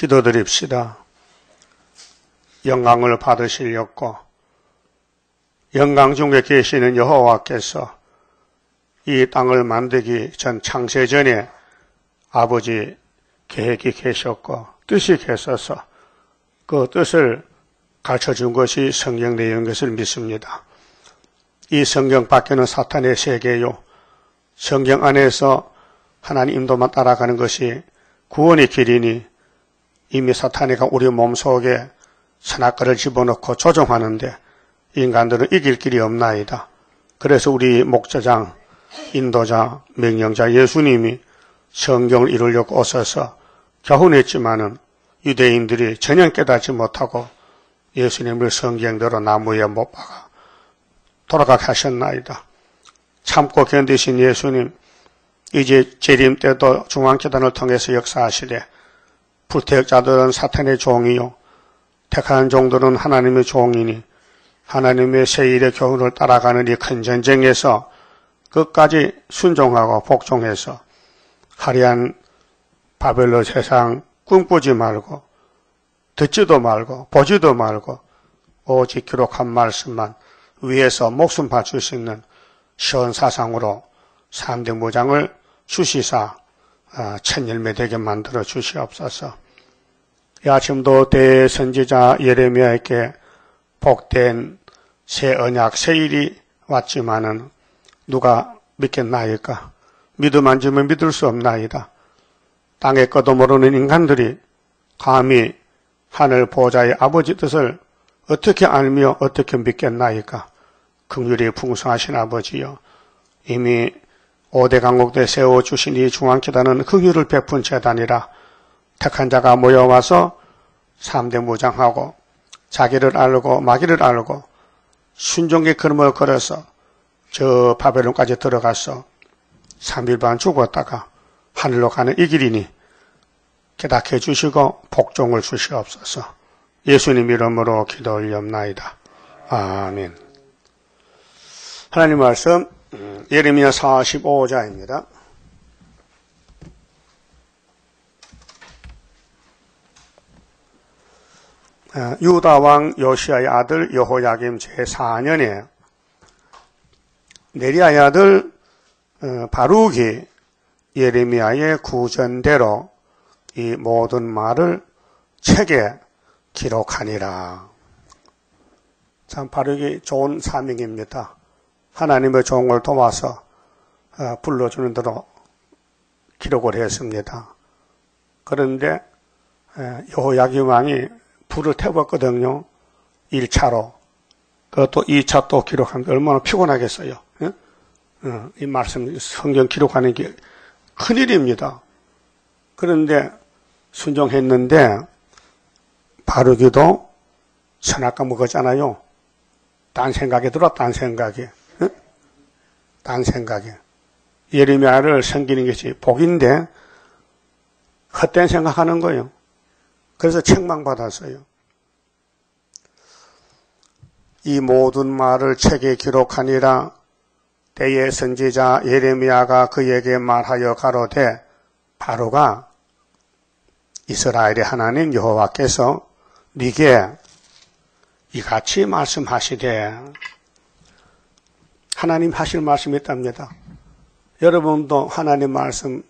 기도드립시다. 영광을 받으시려고 영광 중에 계시는 여호와께서 이 땅을 만들기 전 창세전에 아버지 계획이 계셨고 뜻이 계셔서 그 뜻을 가르쳐준 것이 성경 내용인 것을 믿습니다. 이 성경 밖에는 사탄의 세계요. 성경 안에서 하나님 인도만 따라가는 것이 구원의 길이니 이미 사탄이가 우리 몸속에 선악과를 집어넣고 조종하는데 인간들은 이길 길이 없나이다. 그래서 우리 목자장, 인도자, 명령자 예수님이 성경을 이루려고 오셔서 교훈했지만은 유대인들이 전혀 깨닫지 못하고 예수님을 성경대로 나무에 못 박아 돌아가게 하셨나이다. 참고 견디신 예수님, 이제 재림 때도 중앙재단을 통해서 역사하시되 불태역자들은 사탄의 종이요 택한 종들은 하나님의 종이니 하나님의 세일의 교훈을 따라가는 이 큰 전쟁에서 끝까지 순종하고 복종해서 화려한 바벨론 세상 꿈꾸지 말고 듣지도 말고 보지도 말고 오직 기록한 말씀만 위에서 목숨 바칠 수 있는 시온 사상으로 3대 무장을 주시사 천열매 되게 만들어 주시옵소서. 이 아침도 대선지자 예레미야에게 복된 새 언약 새 일이 왔지만은 누가 믿겠나이까? 믿음 안 주면 믿을 수 없나이다. 땅의 것도 모르는 인간들이 감히 하늘 보좌의 아버지 뜻을 어떻게 알며 어떻게 믿겠나이까? 긍휼이 풍성하신 아버지여, 이미 5대 강국대 세워주신 이 중앙재단은 긍휼을 베푼 재단이라 택한 자가 모여와서 3대 무장하고 자기를 알고 마귀를 알고 순종의 걸음을 걸어서 저 바벨론까지 들어가서 3일 반 죽었다가 하늘로 가는 이 길이니 깨닫게 해주시고 복종을 주시옵소서. 예수님 이름으로 기도 올리옵나이다. 아멘. 하나님 말씀 예레미야 45장입니다. 유다 왕 요시아의 아들 여호야김 제4년에 네리야의 아들 바룩이 예레미야의 구전대로 이 모든 말을 책에 기록하니라. 참 바룩이 좋은 사명입니다. 하나님의 종을 도와서 불러주는 대로 기록을 했습니다. 그런데 여호야김 왕이 불을 태웠거든요. 1차로. 그것도 2차 또 기록하는데 얼마나 피곤하겠어요. 이 말씀 성경 기록하는 게 큰일입니다. 그런데 순종했는데 바르기도 선악과 먹었잖아요. 딴 생각이 들어, 딴 생각이. 딴 생각이. 예레미야를 섬기는 것이 복인데 헛된 생각하는 거예요. 그래서 책망받았어요. 이 모든 말을 책에 기록하니라. 때의 선지자 예레미야가 그에게 말하여 가로되 바로가 이스라엘의 하나님 여호와께서 네게 이같이 말씀하시되, 하나님 하실 말씀이 있답니다. 여러분도 하나님 말씀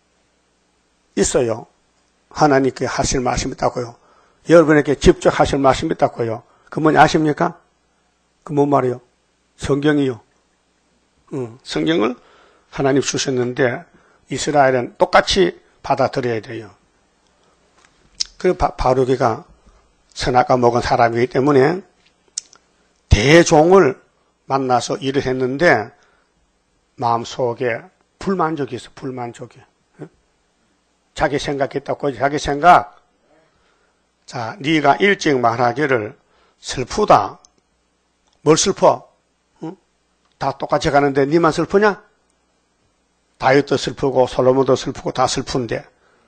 있어요. 하나님께 하실 말씀이 있다고요. 여러분에게 직접 하실 말씀이 있다고요. 그 뭐냐 아십니까? 그 뭔 말이요? 성경이요. 성경을 하나님 주셨는데 이스라엘은 똑같이 받아들여야 돼요. 그 바룩이가 선악과 먹은 사람이기 때문에 대종을 만나서 일을 했는데 마음속에 불만족이 있어. 불만족이. 자기 생각했다고 자기 생각. 자, 네가 일찍 말하기를 슬프다. 뭘 슬퍼? 다 똑같이 가는데 네만 슬프냐? 다윗도 슬프고 솔로몬도 슬프고 다 슬픈데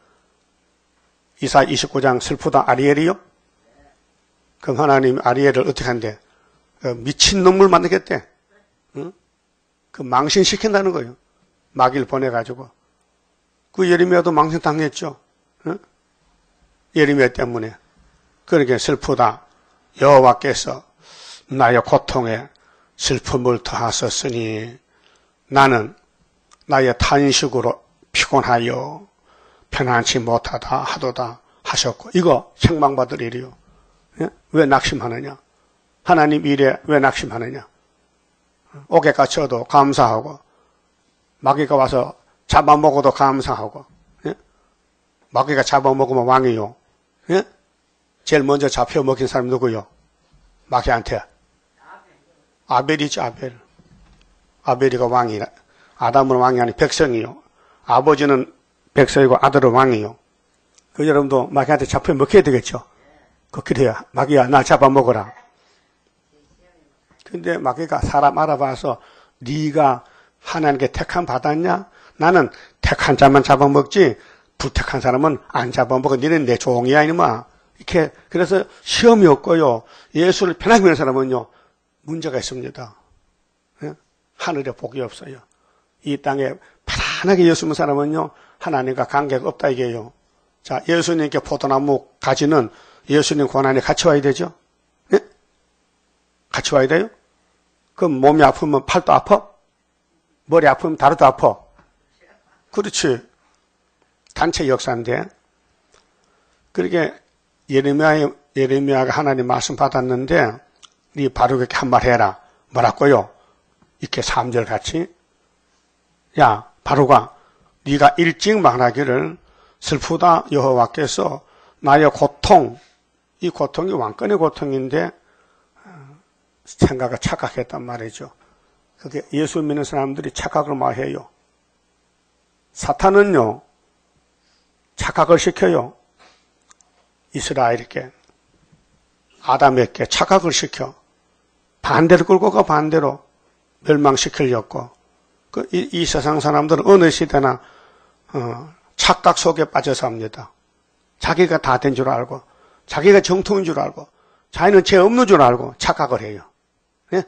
이사 29장 슬프다 아리엘이요? 그럼 하나님 아리엘을 어떻게 한대? 미친놈을 만들겠대. 그 망신시킨다는 거예요. 마귀를 보내가지고. 그 예레미야도 망신당했죠. 예레미야 때문에. 그렇게 슬프다. 여호와께서 나의 고통에 슬픔을 더하셨으니 나는 나의 탄식으로 피곤하여 편안치 못하다 하도다 하셨고, 이거 책망받을 일이요. 예? 왜 낙심하느냐? 하나님 일에 왜 낙심하느냐? 옥에 갇혀도 감사하고, 마귀가 와서 잡아먹어도 감사하고, 예? 마귀가 잡아먹으면 왕이요. 예? 제일 먼저 잡혀 먹힌 사람 누구요? 마귀한테. 아벨이죠, 아벨. 아벨이가 왕이라. 아담은 왕이 아니 백성이요. 아버지는 백성이고 아들은 왕이요. 그 여러분도 마귀한테 잡혀 먹혀야 되겠죠. 그래야 마귀야 나 잡아먹어라. 근데 마귀가 사람 알아봐서 네가 하나님께 택함 받았냐? 나는 택한 자만 잡아먹지 불택한 사람은 안 잡아먹어. 너는 내 종이야 이놈아. 이렇게 그래서 시험이 없고요. 예수를 편하게 믿는 사람은요 문제가 있습니다. 예? 하늘에 복이 없어요. 이 땅에 편안하게 예수 믿는 사람은요 하나님과 관계가 없다 이게요. 자, 예수님께 포도나무 가지는 예수님 고난에 같이 와야 되죠? 예? 같이 와야 돼요? 그럼 몸이 아프면 팔도 아파? 머리 아프면 다리도 아파? 그렇지. 단체 역사인데. 그러게 예레미야가 하나님 말씀 받았는데 네 바룩에게 한 말 해라. 뭐라고요? 이렇게 3절 같이. 야, 바룩아, 네가 일찍 말하기를 슬프다 여호와께서 나의 고통, 이 고통이 왕권의 고통인데 생각을 착각했단 말이죠. 그게 예수 믿는 사람들이 착각을 많이 해요. 사탄은요 착각을 시켜요. 이스라엘에게, 아담에게 착각을 시켜 반대로 끌고 가 반대로 멸망시키려고. 이 세상 사람들은 어느 시대나 착각 속에 빠져서 합니다. 자기가 다 된 줄 알고 자기가 정통인 줄 알고 자기는 죄 없는 줄 알고 착각을 해요. 네?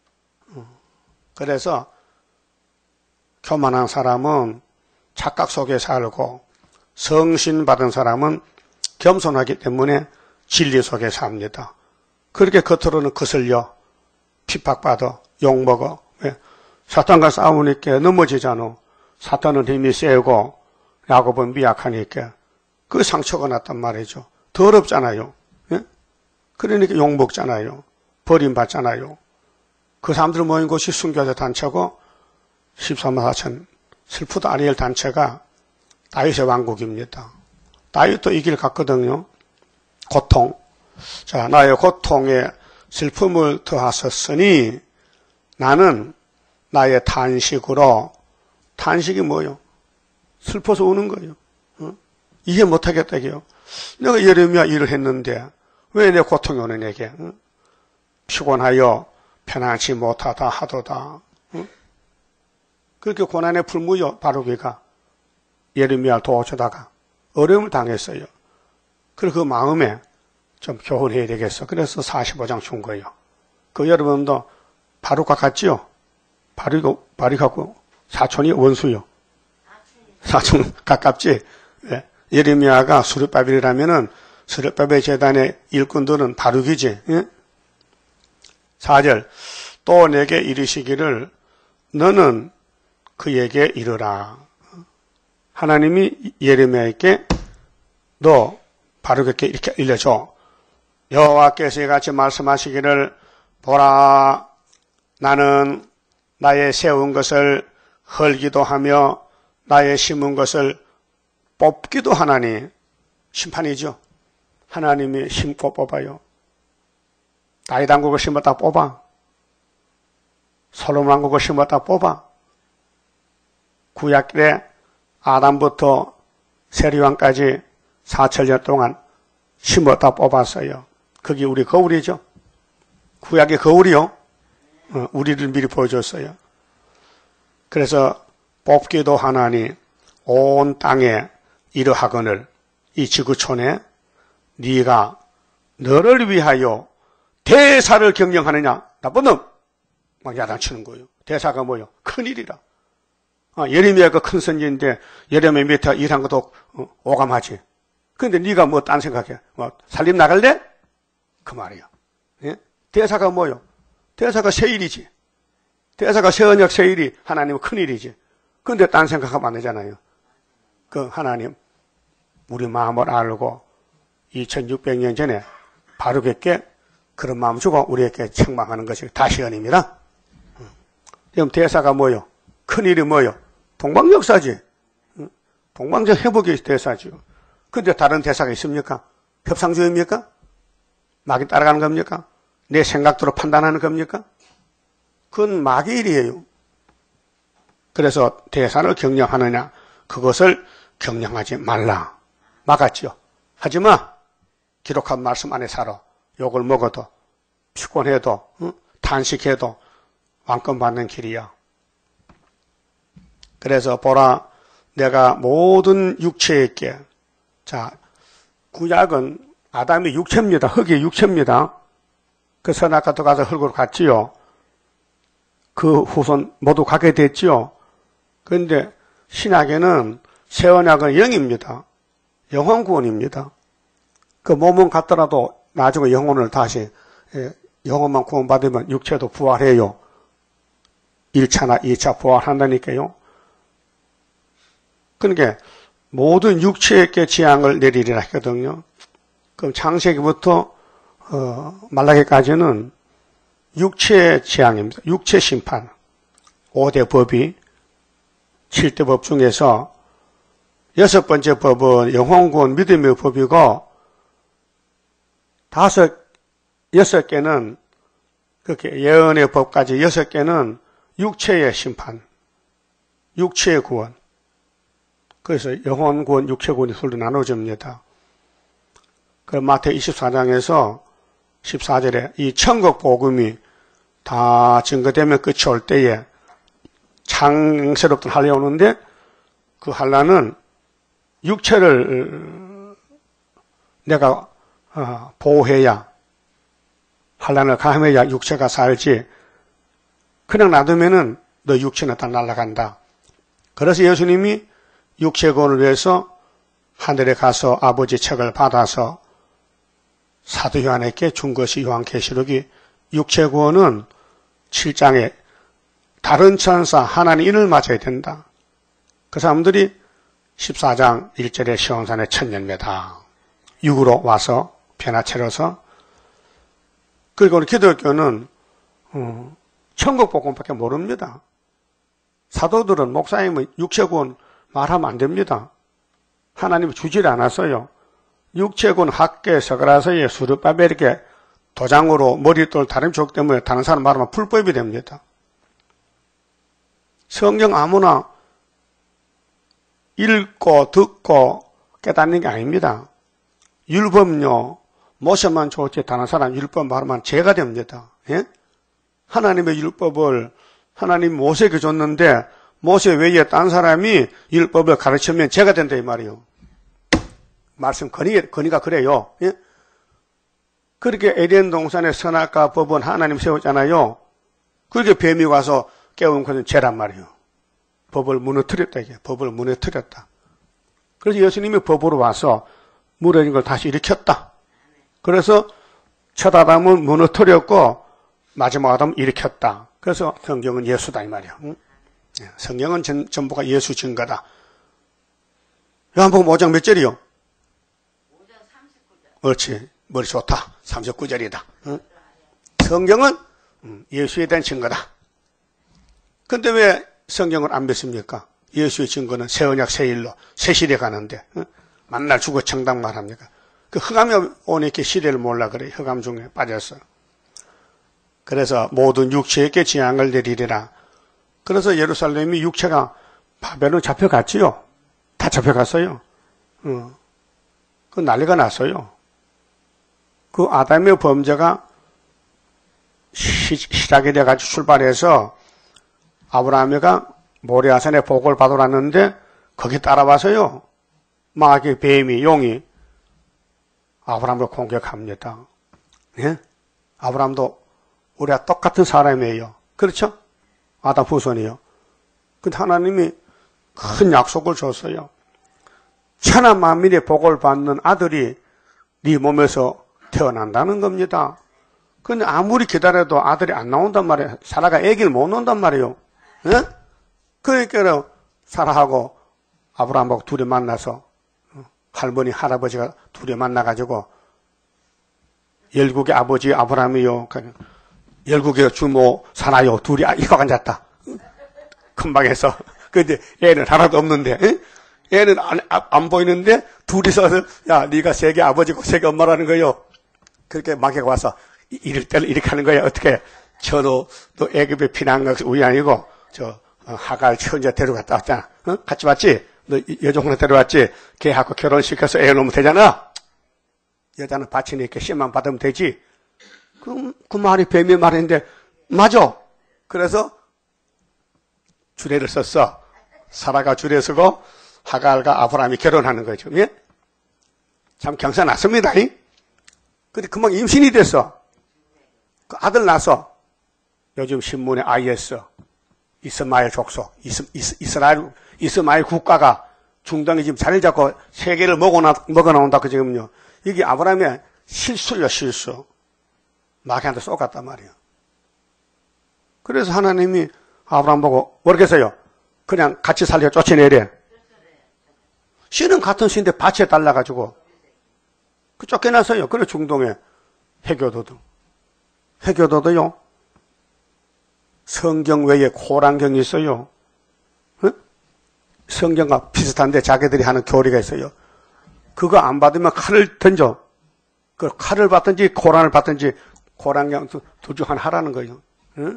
그래서 교만한 사람은 착각 속에 살고 성신 받은 사람은 겸손하기 때문에 진리 속에 삽니다. 그렇게 겉으로는 거슬려 핍박받아 욕먹어. 왜? 사탄과 싸우니까 넘어지잖아. 사탄은 힘이 세고 야곱은 미약하니까 그 상처가 났단 말이죠. 더럽잖아요. 예? 그러니까 욕먹잖아요. 버림받잖아요. 그 사람들 모인 곳이 순교자 단체고 14만 4천 슬프다 아리엘 단체가 다윗의 왕국입니다. 다윗도 이 길 갔거든요. 고통. 자, 나의 고통에 슬픔을 더하셨으니 나는 나의 탄식으로, 탄식이 뭐요? 슬퍼서 우는 거예요. 이해 못하겠다 이게요. 내가 예레미야 일을 했는데 왜 내 고통이 오는 내게? 피곤하여 편안치 못하다 하도다. 그렇게 고난에 풀무요 바룩이가 예레미야를 도와주다가 어려움을 당했어요. 그래서 그 마음에 좀 교훈해야 되겠어. 그래서 45장 준 거예요. 그 여러분도 바룩과 같지요? 바룩하고 사촌이 원수요. 사촌 가깝지? 예. 예레미야가 스룹바벨이라면은 스룹바벨 재단의 일꾼들은 바룩이지. 예? 4절 또 내게 이르시기를 너는 그에게 이르라. 하나님이 예레미야에게 너 바룩에게 이렇게 일러줘. 여호와께서 이같이 말씀하시기를 보라 나는 나의 세운 것을 헐기도 하며 나의 심은 것을 뽑기도 하나니. 심판이죠. 하나님이 심고 뽑아요. 다윗 왕국을 심었다 뽑아. 솔로몬 왕국을 심었다 뽑아. 구약에 아담부터 세리왕까지 4천년 동안 심었다 뽑았어요. 그게 우리 거울이죠. 구약의 거울이요. 우리를 미리 보여줬어요. 그래서 뽑기도 하나니 온 땅에 이러하거늘 이 지구촌에 네가 너를 위하여 대사를 경영하느냐. 나쁜 놈. 막 야단치는 거예요. 대사가 뭐요? 큰일이라. 예레미야가 큰 선지인데 예레미야 밑에 일한 것도 오감하지. 근데 네가 뭐 딴 생각해? 뭐 살림 나갈래? 그 말이야. 예? 대사가 뭐요? 대사가 세일이지. 대사가 세언약 세일이 하나님은 큰일이지. 근데 딴 생각하면 안 되잖아요. 그 하나님 우리 마음을 알고 2600년 전에 바르게 그런 마음 주고 우리에게 책망하는 것이 다시언입니다. 그럼 대사가 뭐요? 큰일이 뭐요? 동방역사지. 동방적 회복이 대사죠. 근데 다른 대사가 있습니까? 협상주의입니까? 마귀 따라가는 겁니까? 내 생각대로 판단하는 겁니까? 그건 마귀 일이에요. 그래서 대사를 경영하느냐? 그것을 경영하지 말라. 막았죠. 하지마. 기록한 말씀 안에 살아. 욕을 먹어도, 피곤해도, 탄식해도 왕권 받는 길이야. 그래서 보라, 내가 모든 육체에게, 자, 구약은 아담이 육체입니다. 흙이 육체입니다. 그 선악과도 가서 흙으로 갔지요. 그 후손 모두 가게 됐지요. 그런데 신약에는 새 언약은 영입니다. 영혼 구원입니다. 그 몸은 같더라도 나중에 영혼을 다시, 영혼만 구원받으면 육체도 부활해요. 1차나 2차 부활한다니까요. 그러니까 모든 육체에게 재앙을 내리리라 했거든요. 그럼 창세기부터 말라기까지는 육체의 재앙입니다. 육체 심판. 5대 법이 7대 법 중에서 6번째 법은 영혼구원 믿음의 법이고 6개는 그렇게 예언의 법까지 6개는 육체의 심판, 육체의 구원. 그래서 영혼구원, 육체구원이 둘로 나눠집니다. 그 마태복음 24장에서 14절에 이 천국 복음이 다 증거되면 끝이 올 때에 창세롭던 한란이 오는데 그 한란은 육체를 내가 보호해야 한란을 감해야 육체가 살지 그냥 놔두면은 너 육체는 다 날아간다. 그래서 예수님이 육체구원을 위해서 하늘에 가서 아버지 책을 받아서 사도 요한에게 준 것이 요한계시록이 육체구원은 7장에 다른 천사 하나님 인을 맞아야 된다. 그 사람들이 14장 1절에 시온산의 천년매다. 육으로 와서 변화체로서 그리고 기독교는 천국 복음밖에 모릅니다. 사도들은 목사님은 육체구원 말하면 안 됩니다. 하나님이 주질 않았어요. 육체군 학계 서가라서의 수르바벨에게 도장으로 머리돌 다른 족 때문에 다른 사람 말하면 불법이 됩니다. 성경 아무나 읽고 듣고 깨닫는 게 아닙니다. 율법요 모세만 좋지 다른 사람 율법 말하면 죄가 됩니다. 예? 하나님의 율법을 하나님 모세에게 줬는데 모세 외에 딴 사람이 율법을 가르치면 죄가 된다 이 말이에요. 말씀 건의가 그래요. 예? 그렇게 에덴 동산의 선악과 법은 하나님 세웠잖아요. 그렇게 뱀이 와서 깨운 것은 죄란 말이에요. 법을 무너뜨렸다 이게. 법을 무너뜨렸다. 그래서 예수님이 법으로 와서 무너진 걸 다시 일으켰다. 그래서 첫 아담은 무너뜨렸고 마지막 아담은 일으켰다. 그래서 성경은 예수다 이 말이에요. 응? 성경은 전부가 예수 증거다. 요한복음 5장 몇 절이요? 5장 39절. 그렇지. 머리 좋다. 39절이다. 응? 성경은 예수에 대한 증거다. 근데 왜 성경을 안 믿습니까? 예수의 증거는 새 언약 새 일로 새 시대 가는데 응? 만날 주고 청당 말합니까? 그 흑암이 오니까 시대를 몰라 그래. 흑암 중에 빠졌어. 그래서 모든 육체에게 재앙을 내리리라. 그래서 예루살렘이 육체가 바벨론 잡혀갔지요. 다 잡혀갔어요. 그 난리가 났어요. 그 아담의 범죄가 시작이 돼가지고 출발해서 아브라함이가 모리아산에 복을 받으러 왔는데 거기 따라와서요. 마귀, 뱀이, 용이 아브라함을 공격합니다. 예? 아브라함도 우리가 똑같은 사람이에요. 그렇죠? 아담 후손이요. 근데 하나님이 큰 약속을 줬어요. 천하 만민의 복을 받는 아들이 네 몸에서 태어난다는 겁니다. 근데 아무리 기다려도 아들이 안 나온단 말이에요. 사라가 아기를 못 낳는단 말이에요. 예? 그러니까 사라하고 아브라함하고 둘이 만나서 할머니 할아버지가 둘이 만나가지고 열국의 아버지 아브라함이요, 열국의 주모 사라요, 둘이 이거 앉았다. 큰 방에서. 근데 애는 하나도 없는데, 에? 애는 안 보이는데 둘이서 야, 네가 세계 아버지고 세계 엄마라는 거요. 그렇게 마귀가 와서 이럴 때를 이렇게 하는 거야. 어떻게? 저도 또 애굽에 피난가 우리 아니고 저 하갈 처녀 데려갔다 왔잖아. 어? 같이 왔지? 너 여종을 데려왔지? 걔하고 결혼시켜서 애 놓으면 되잖아. 여자는 바치니까 씨만 받으면 되지. 그 말이 뱀의 말인데 맞아. 그래서 주례를 썼어. 사라가 주례 쓰고 하갈과 아브라함이 결혼하는 거죠. 예? 참 경사났습니다. 근데 금방 임신이 됐어. 그 아들 낳아서 요즘 신문에 IS 이스마엘 족속 이스마엘 국가가 중동에 지금 자리를 잡고 세계를 먹어나온다 그 지금요. 이게 아브라함의 실수요, 실수. 마귀한테 쏘갔단 말이에요. 그래서 하나님이 아브라함 보고 뭐렇게 했어요? 그냥 같이 살려 쫓아내래. 씨는 같은 씨인데 밭에 달라가지고 그 쫓겨났어요. 그래 중동에 해교도도요. 성경 외에 코란경이 있어요. 응? 성경과 비슷한데 자기들이 하는 교리가 있어요. 그거 안 받으면 칼을 던져. 그 칼을 받든지 코란을 받든지 코란경 둘 중 하나 하라는 거예요. 응?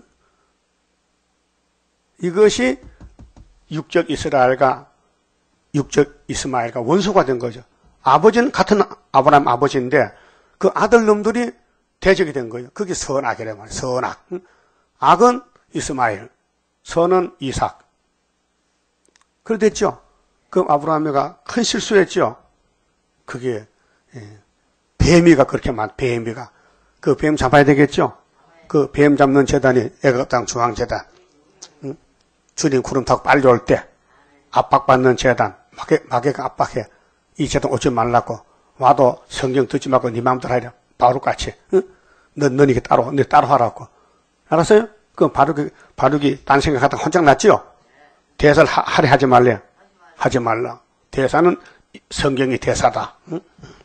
이것이 육적 이스라엘과 육적 이스마엘과 원수가 된 거죠. 아버지는 같은 아브라함 아버지인데 그 아들놈들이 대적이 된 거예요. 그게 선악이란 말이에요. 선악. 악은 이스마엘, 선은 이삭. 그래 됐죠. 그럼 아브라함이가 큰 실수했죠. 그게 뱀이가 그렇게 뱀이가 그 뱀 잡아야 되겠죠. 그 뱀 잡는 재단이 애굽 땅 중앙재단. 주님 구름 타고 빨리 올 때 압박받는 재단. 마귀가 압박해. 이 재단 오지 말라고. 와도 성경 듣지 말고 네 마음대로 하려. 바룩같이. 응? 넌 이게 따로 하라고. 알았어요? 그럼 바룩이 딴 생각하다가 혼짝 났지요? 대사를 하래 하지 말래. 하지 말라. 대사는 성경이 대사다. 응?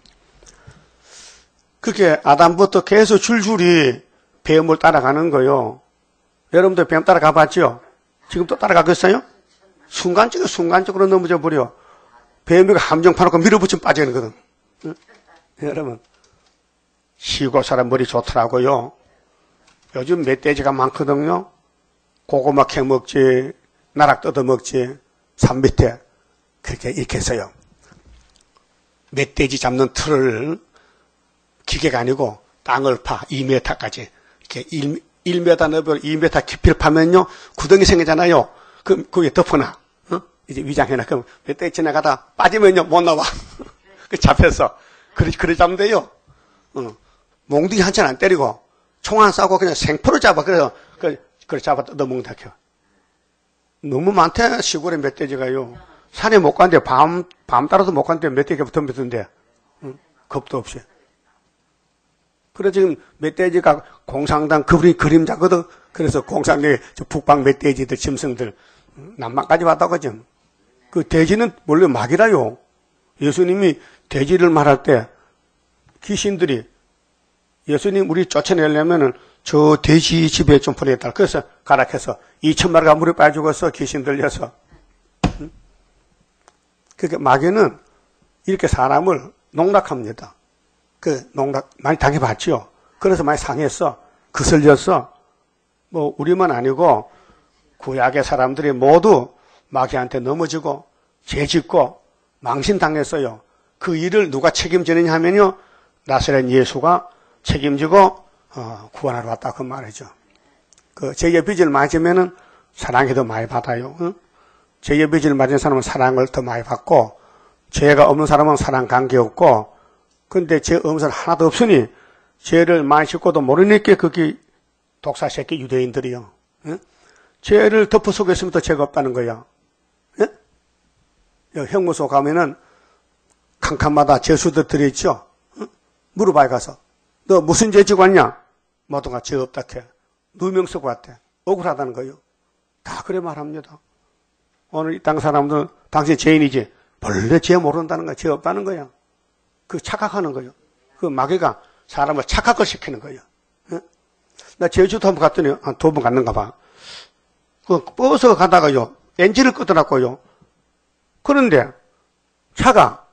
그게 아담부터 계속 줄줄이 뱀을 따라가는 거요. 여러분들 뱀 따라가 봤죠? 지금 또 따라가겠어요? 순간적으로 넘어져 버려. 뱀이가 함정 파놓고 밀어붙이면 빠지거든. 응? 여러분, 시골 사람 머리 좋더라고요. 요즘 멧돼지가 많거든요. 고구마 캐 먹지, 나락 뜯어 먹지, 산 밑에 그렇게 이렇게 했어요. 멧돼지 잡는 틀을 기계가 아니고 땅을 파 2m까지 이렇게 1m 넓어 2m 깊이를 파면요 구덩이 생기잖아요. 그게 덮어놔. 이제 위장해놔. 그럼 멧돼지 지나가다 빠지면요 못 나와. 그 잡혔어. 그래 잡으면 돼요. 몽둥이 한참 안 때리고 총 안 쏴고 그냥 생포로 잡아. 그래서 그래 잡아 뜯어먹는다. 너무 많대 시골에 멧돼지가요. 산에 못 간대. 밤 따라도 못 간대. 멧돼지가 덤비던데. 겁도 없이. 그래 지금 멧돼지가 공상당 그림자거든. 그래서 공상당에 북방 멧돼지들 짐승들 남방까지 왔다고 하죠. 그 돼지는 원래 마귀라요. 예수님이 돼지를 말할 때 귀신들이 예수님 우리 쫓아내려면은 저 돼지 집에 좀 보내달라. 그래서 가락해서 2,000마리가 물에 빠져 죽었어. 귀신 들려서. 그러니까 마귀는 이렇게 사람을 농락합니다. 농락 많이 당해봤죠. 그래서 많이 상했어. 그슬렸어. 뭐 우리만 아니고 구약의 사람들이 모두 마귀한테 넘어지고 죄짓고 망신당했어요. 그 일을 누가 책임지느냐 하면요. 나사렛 예수가 책임지고 구원하러 왔다 그 말이죠. 죄의 빚을 맞으면은 사랑이 더 많이 받아요. 죄의 빚을 맞은 사람은 사랑을 더 많이 받고 죄가 없는 사람은 사랑 관계 없고 근데 죄 없는 사람 하나도 없으니 죄를 많이 짓고도 모르니까 그게 독사 새끼 유대인들이요. 죄를 덮어 속였으면 더 죄가 없다는 거야. 형무소 가면은 칸칸마다 죄수들 들어있죠? 물어봐야 가서. 너 무슨 죄 지고 왔냐? 모두가 죄 없다 해. 누명 쓰고 왔대. 억울하다는 거예요. 다 그래 말합니다. 오늘 이 땅 사람들은 당신 죄인이지. 원래 죄 모른다는 거야. 죄 없다는 거야. 그 착각하는 거예요. 그 마귀가 사람을 착각을 시키는 거예요. 나 제주도 한번 갔더니 한 2번 갔는가 봐. 그 버스 가다가요. 엔진을 끄더라고요. 그런데 차가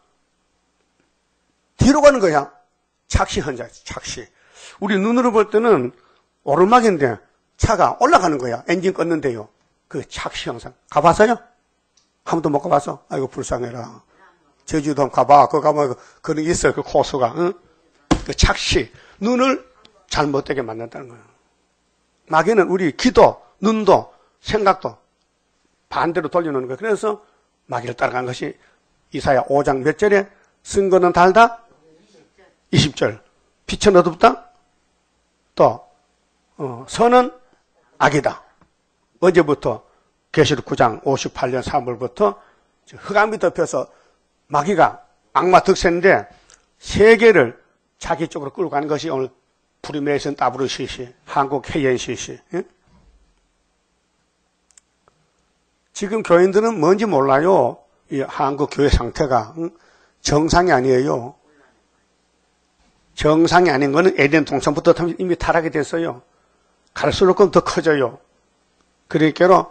뒤로 가는 거야. 착시 현장, 착시. 우리 눈으로 볼 때는 오르막인데 차가 올라가는 거야. 엔진 껐는데요. 그 착시 현상. 가봤어요? 한 번도 못 가봤어? 아이고, 불쌍해라. 제주도 한번 가봐. 그거 가면 그런 게 있어요. 그 코스가. 응? 그 착시. 눈을 잘못되게 만든다는 거예요. 마귀는 우리 귀도, 눈도, 생각도 반대로 돌려놓는 거예요. 그래서 마귀를 따라간 것이 이사야 5장 몇 절에 쓴 거는 달다? 20절. 빛은 어둡다? 또 선은 악이다. 어제부터 계시록 9장 58년 3월부터 흑암이 덮여서 마귀가 악마 득세인데 세계를 자기 쪽으로 끌고 가는 것이 오늘 프리메이슨 WCC, 한국 KNCC. 예? 지금 교인들은 뭔지 몰라요. 이 한국 교회 상태가 정상이 아니에요. 정상이 아닌 거는 에덴 동산부터 이미 타락이 됐어요. 갈수록 더 커져요. 그러니까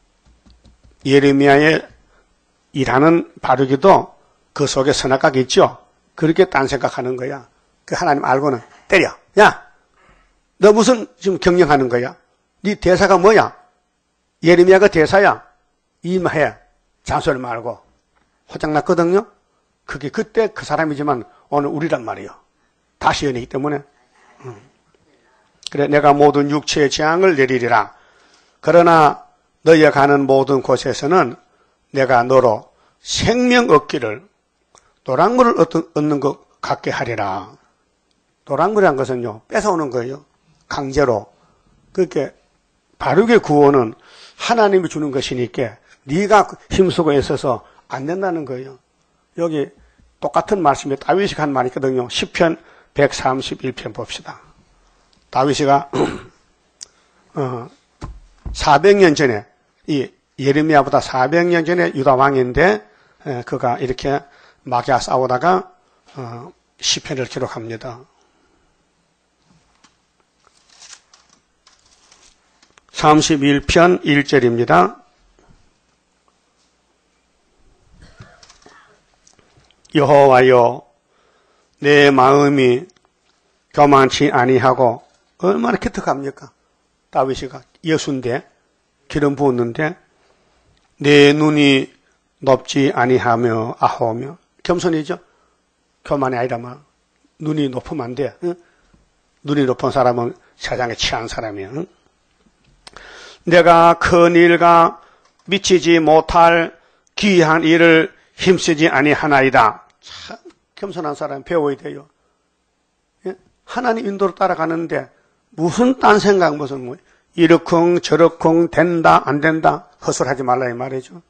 예레미야의 일하는 바르기도 그 속에 선악각이 있죠. 그렇게 딴 생각하는 거야. 그 하나님 알고는 때려. 야, 너 무슨 지금 경영하는 거야? 네 대사가 뭐야? 예레미야가 대사야. 임해. 잔소리 말고. 호장났거든요. 그게 그때 그 사람이지만 오늘 우리란 말이에요. 다시 연이기 때문에. 그래, 내가 모든 육체의 재앙을 내리리라. 그러나 너희가 가는 모든 곳에서는 내가 너로 생명 얻기를 노랑물을 얻는 것 같게 하리라. 노랑물이란 것은요, 뺏어오는 거예요. 강제로. 그렇게 바르게 구원은 하나님이 주는 것이니까 네가 힘쓰고 있어서 안 된다는 거예요. 여기 똑같은 말씀에 다윗이 한 말이 있거든요. 시편 131편 봅시다. 다윗이가 400년 전에 이 예레미야보다 400년 전에 유다 왕인데 그가 이렇게 마귀와 싸우다가 시편을 기록합니다. 31편 1절입니다. 여호와여 내 마음이 교만치 아니하고 얼마나 기특합니까? 다윗이가 예수인데 기름 부었는데 내 눈이 높지 아니하며 아하오며 겸손이죠. 교만이 아니라면 눈이 높으면 안 돼. 응? 눈이 높은 사람은 세상에 취한 사람이야. 응? 내가 큰 일과 미치지 못할 귀한 일을 힘쓰지 아니하나이다. 참 겸손한 사람 배워야 돼요. 예? 하나님 인도로 따라가는데 무슨 딴 생각 무슨 뭐 이러쿵 저러쿵 된다 안 된다 헛소리하지 말라 이 말이죠.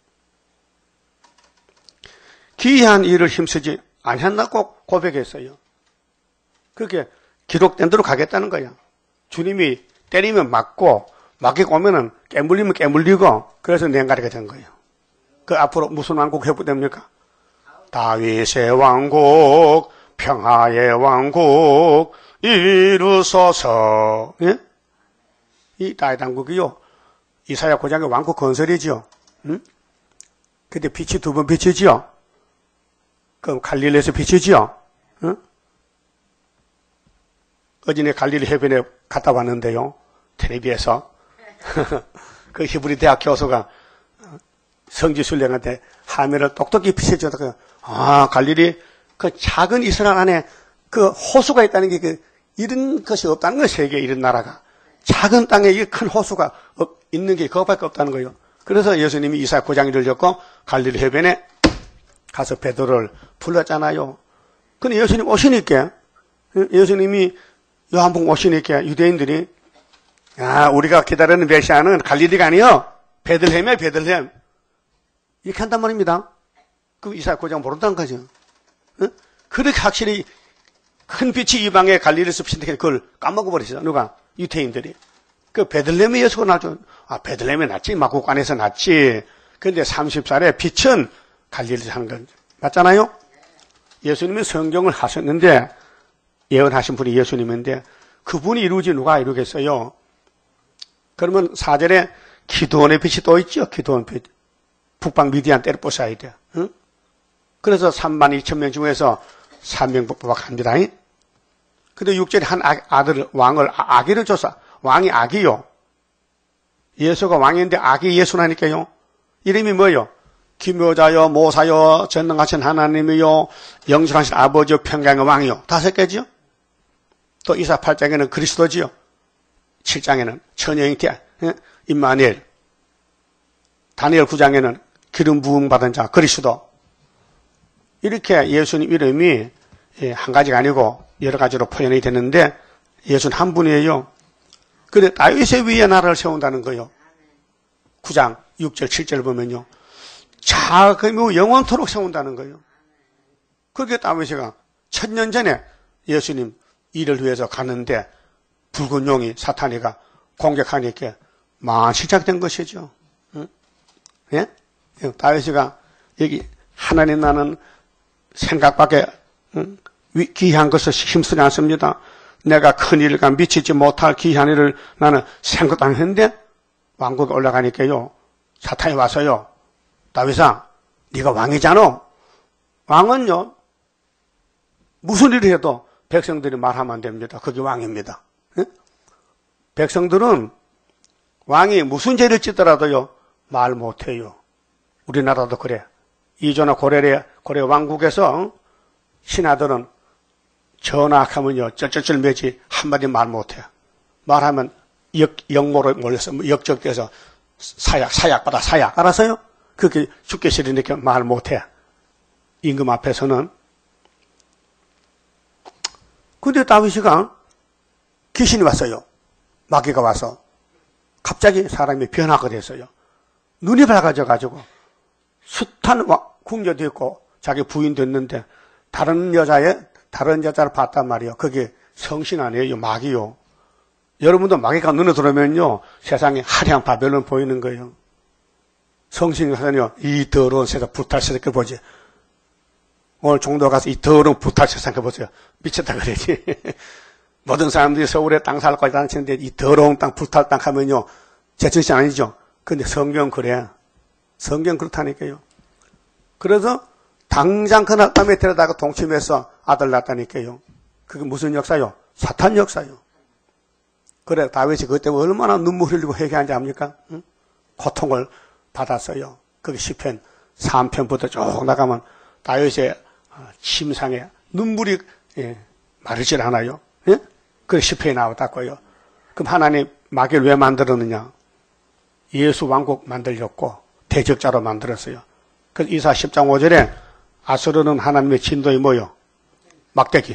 귀한 일을 힘쓰지 아니한다고 고백했어요. 그게 기록된 대로 가겠다는 거야. 주님이 때리면 맞고 맞게 오면은 깨물리면 깨물리고 그래서 냉가리가 된 거예요. 그 앞으로 무슨 왕국 회복됩니까? 다윗의 왕국, 평화의 왕국 이루소서. 예? 이 다윗 왕국이요. 이사야 9장의 왕국 건설이죠. 응? 그때 빛이 2번 비치지요. 그럼 갈릴리에서 비치지요. 응? 어제내 갈릴리 해변에 갔다 왔는데요. 텔레비에서 그 히브리 대학 교수가 성지순례한테 화면을 똑똑히 비춰주다가 갈릴리 그 작은 이스라엘 안에 그 호수가 있다는 게 이런 것이 없다는 거예요. 세계에 이런 나라가 작은 땅에 이 큰 호수가 있는 게 그것밖에 없다는 거예요. 그래서 예수님이 이사야 9장을 들렸고 갈릴리 해변에 가서 베드로를 불렀잖아요. 근데 예수님 오시니까 예수님이 요한복 오시니까 유대인들이 우리가 기다리는 메시아는 갈릴리가 아니요 베들레헴이야 베들레헴 이렇게 한단 말입니다. 그 이사야 9장 모른다는 거죠. 그렇게 확실히 큰 빛이 이방에 갈릴리에서 비친다니까 그걸 까먹어버렸어요. 누가? 유태인들이. 그 베들레헴에 예수가 나죠. 베들레헴에 났지. 마국 안에서 났지. 그런데 30살에 빛은 갈릴리에서 하는 건 맞잖아요. 예수님이 성경을 하셨는데 예언하신 분이 예수님인데 그분이 이루지 누가 이루겠어요? 그러면 4절에 기드온의 빛이 또 있죠. 기드온 빛. 북방 미디안 때려 부숴야 돼. 응? 그래서 32,000명 중에서 3명 뽑아갑니다. 근데 6절에 한 아들을, 왕을, 아기를 줬어. 왕이 아기요. 예수가 왕인데 아기 예수라니까요. 이름이 뭐요? 기묘자요, 모사요, 전능하신 하나님이요, 영생하신 아버지요, 평강의 왕이요. 5개지요. 또 이사 8장에는 그리스도지요. 7장에는 처녀잉태, 임마누엘. 다니엘 9장에는 기름 부음 받은 자, 그리스도. 이렇게 예수님 이름이 한 가지가 아니고 여러 가지로 표현이 되는데 예수는 한 분이에요. 그런데 다윗의 위에 나라를 세운다는 거예요. 9장 6절 7절 보면요. 자금이 영원토록 세운다는 거예요. 그렇게 다윗이가 1000년 전에 예수님 일을 위해서 가는데 붉은 용이 사탄이가 공격하니까 만실작된 것이죠. 응? 예? 다윗이가 여기 하나님 나는 생각밖에 귀한 것을 힘쓰지 않습니다. 내가 큰 일과 미치지 못할 귀한 일을 나는 생각도 안 했는데 왕국에 올라가니까요. 사탄이 와서요. 다윗아, 네가 왕이잖아. 왕은요. 무슨 일을 해도 백성들이 말하면 안 됩니다. 그게 왕입니다. 예? 백성들은 왕이 무슨 죄를 짓더라도요. 말 못해요. 우리나라도 그래. 이조나 고래 왕국에서 신하들은 전화하면요. 쩔쩔쩔 매지 한마디 말 못해요. 말하면 역모로 몰려서 역적돼서 사약 받아 사약. 알았어요? 그렇게 죽기 싫으니까 말 못해. 임금 앞에서는. 근데 다윗이가 귀신이 왔어요. 마귀가 와서 갑자기 사람이 변화가 됐어요. 눈이 밝아져가지고 숱한 궁녀도 있고 자기 부인 됐는데 다른 여자를 봤단 말이에요. 그게 성신 아니에요. 마귀요. 여러분도 마귀가 눈에 들어오면요. 세상에 화려한 바벨론 보이는 거예요. 성신이 하면요. 이 더러운 세상 불탈 세상 보지. 오늘 종도 가서 이 더러운 불탈 세상 보세요. 미쳤다 그러지. 모든 사람들이 서울에 땅 살 거지 않는데 이 더러운 땅 불탈 땅 하면요. 제정신 아니죠. 근데 성경 그래. 성경 그렇다니까요. 그래서 당장 그날 밤에 데려다가 동침해서 아들 낳았다니까요. 그게 무슨 역사요? 사탄 역사요. 그래 다윗이 그때 얼마나 눈물 흘리고 회개한지 압니까? 응? 고통을 받았어요. 그게 시편 3편부터 쭉 나가면 다윗의 심상에 눈물이 마르질 않아요. 예? 그 시편이 나왔다고요. 그럼 하나님 마귀를 왜 만들었느냐? 예수 왕국 만들렸고 대적자로 만들었어요. 그래서 이사 10장 5절에 아수르는 하나님의 진도이 뭐요? 막대기,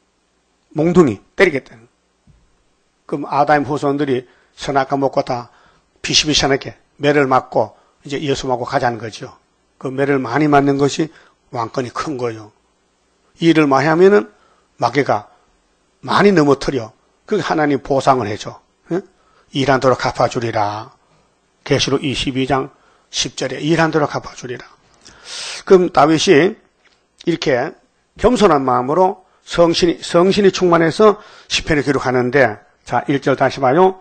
몽둥이 때리겠다. 그럼 아담 후손들이 선악과 먹고 다 비시비시하게 매를 맞고 이제 예수 맞고 가자는 거죠. 그 매를 많이 맞는 것이 왕권이 큰 거예요. 이 일을 많이 하면은 마귀가 많이 넘어뜨려. 그 하나님 보상을 해줘. 응? 일한 대로 갚아주리라. 계시록 22장 10절에 일한 대로 갚아주리라. 그럼 다윗이 이렇게 겸손한 마음으로 성신이 충만해서 시편을 기록하는데, 자, 1절 다시 봐요.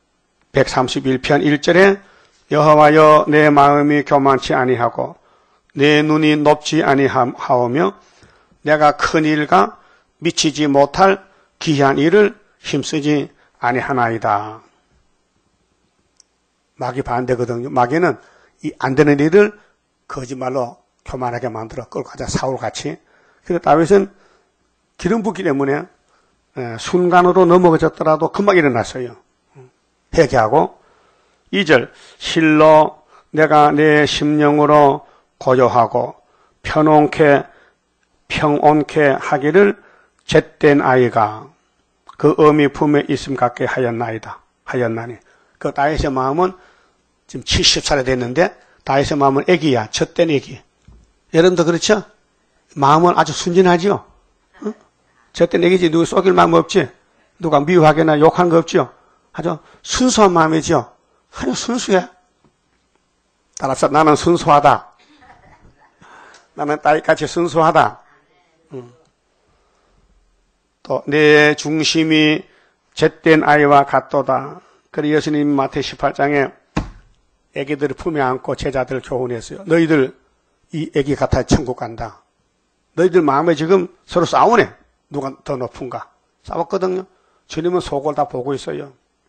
131편 1절에 여호와여 내 마음이 교만치 아니하고 내 눈이 높지 아니하오며 내가 큰 일과 미치지 못할 귀한 일을 힘쓰지 아니하나이다. 마귀 반대거든요. 마귀는 이 안 되는 일을 거짓말로 교만하게 만들어 끌고 가자. 사울같이. 그래서 다윗은 기름 붓기 때문에 순간으로 넘어졌더라도 금방 일어났어요. 회개하고 2절 실로 내가 내 심령으로 고요하고 평온케 하기를 잿된 아이가 그 어미 품에 있음 같게 하였나니. 그 다윗의 마음은 지금 70살이 됐는데 다윗의 마음은 애기야. 젖된 애기. 여러분도 그렇죠? 마음은 아주 순진하지요. 응? 절대 내게지 누구 속일 마음 없지. 누가 미워하거나 욕하는 거 없지요. 아주 순수한 마음이지요. 아주 순수해. 따라서 나는 순수하다. 나는 딸같이 순수하다. 또 내 중심이 잿된 아이와 같도다. 그래 예수님 마태 18장에 애기들을 품에 안고 제자들을 교훈했어요. 너희들 이 애기 같아 천국 간다. 너희들 마음에 지금 서로 싸우네. 누가 더 높은가. 싸웠거든요. 주님은 속을 다 보고 있어요.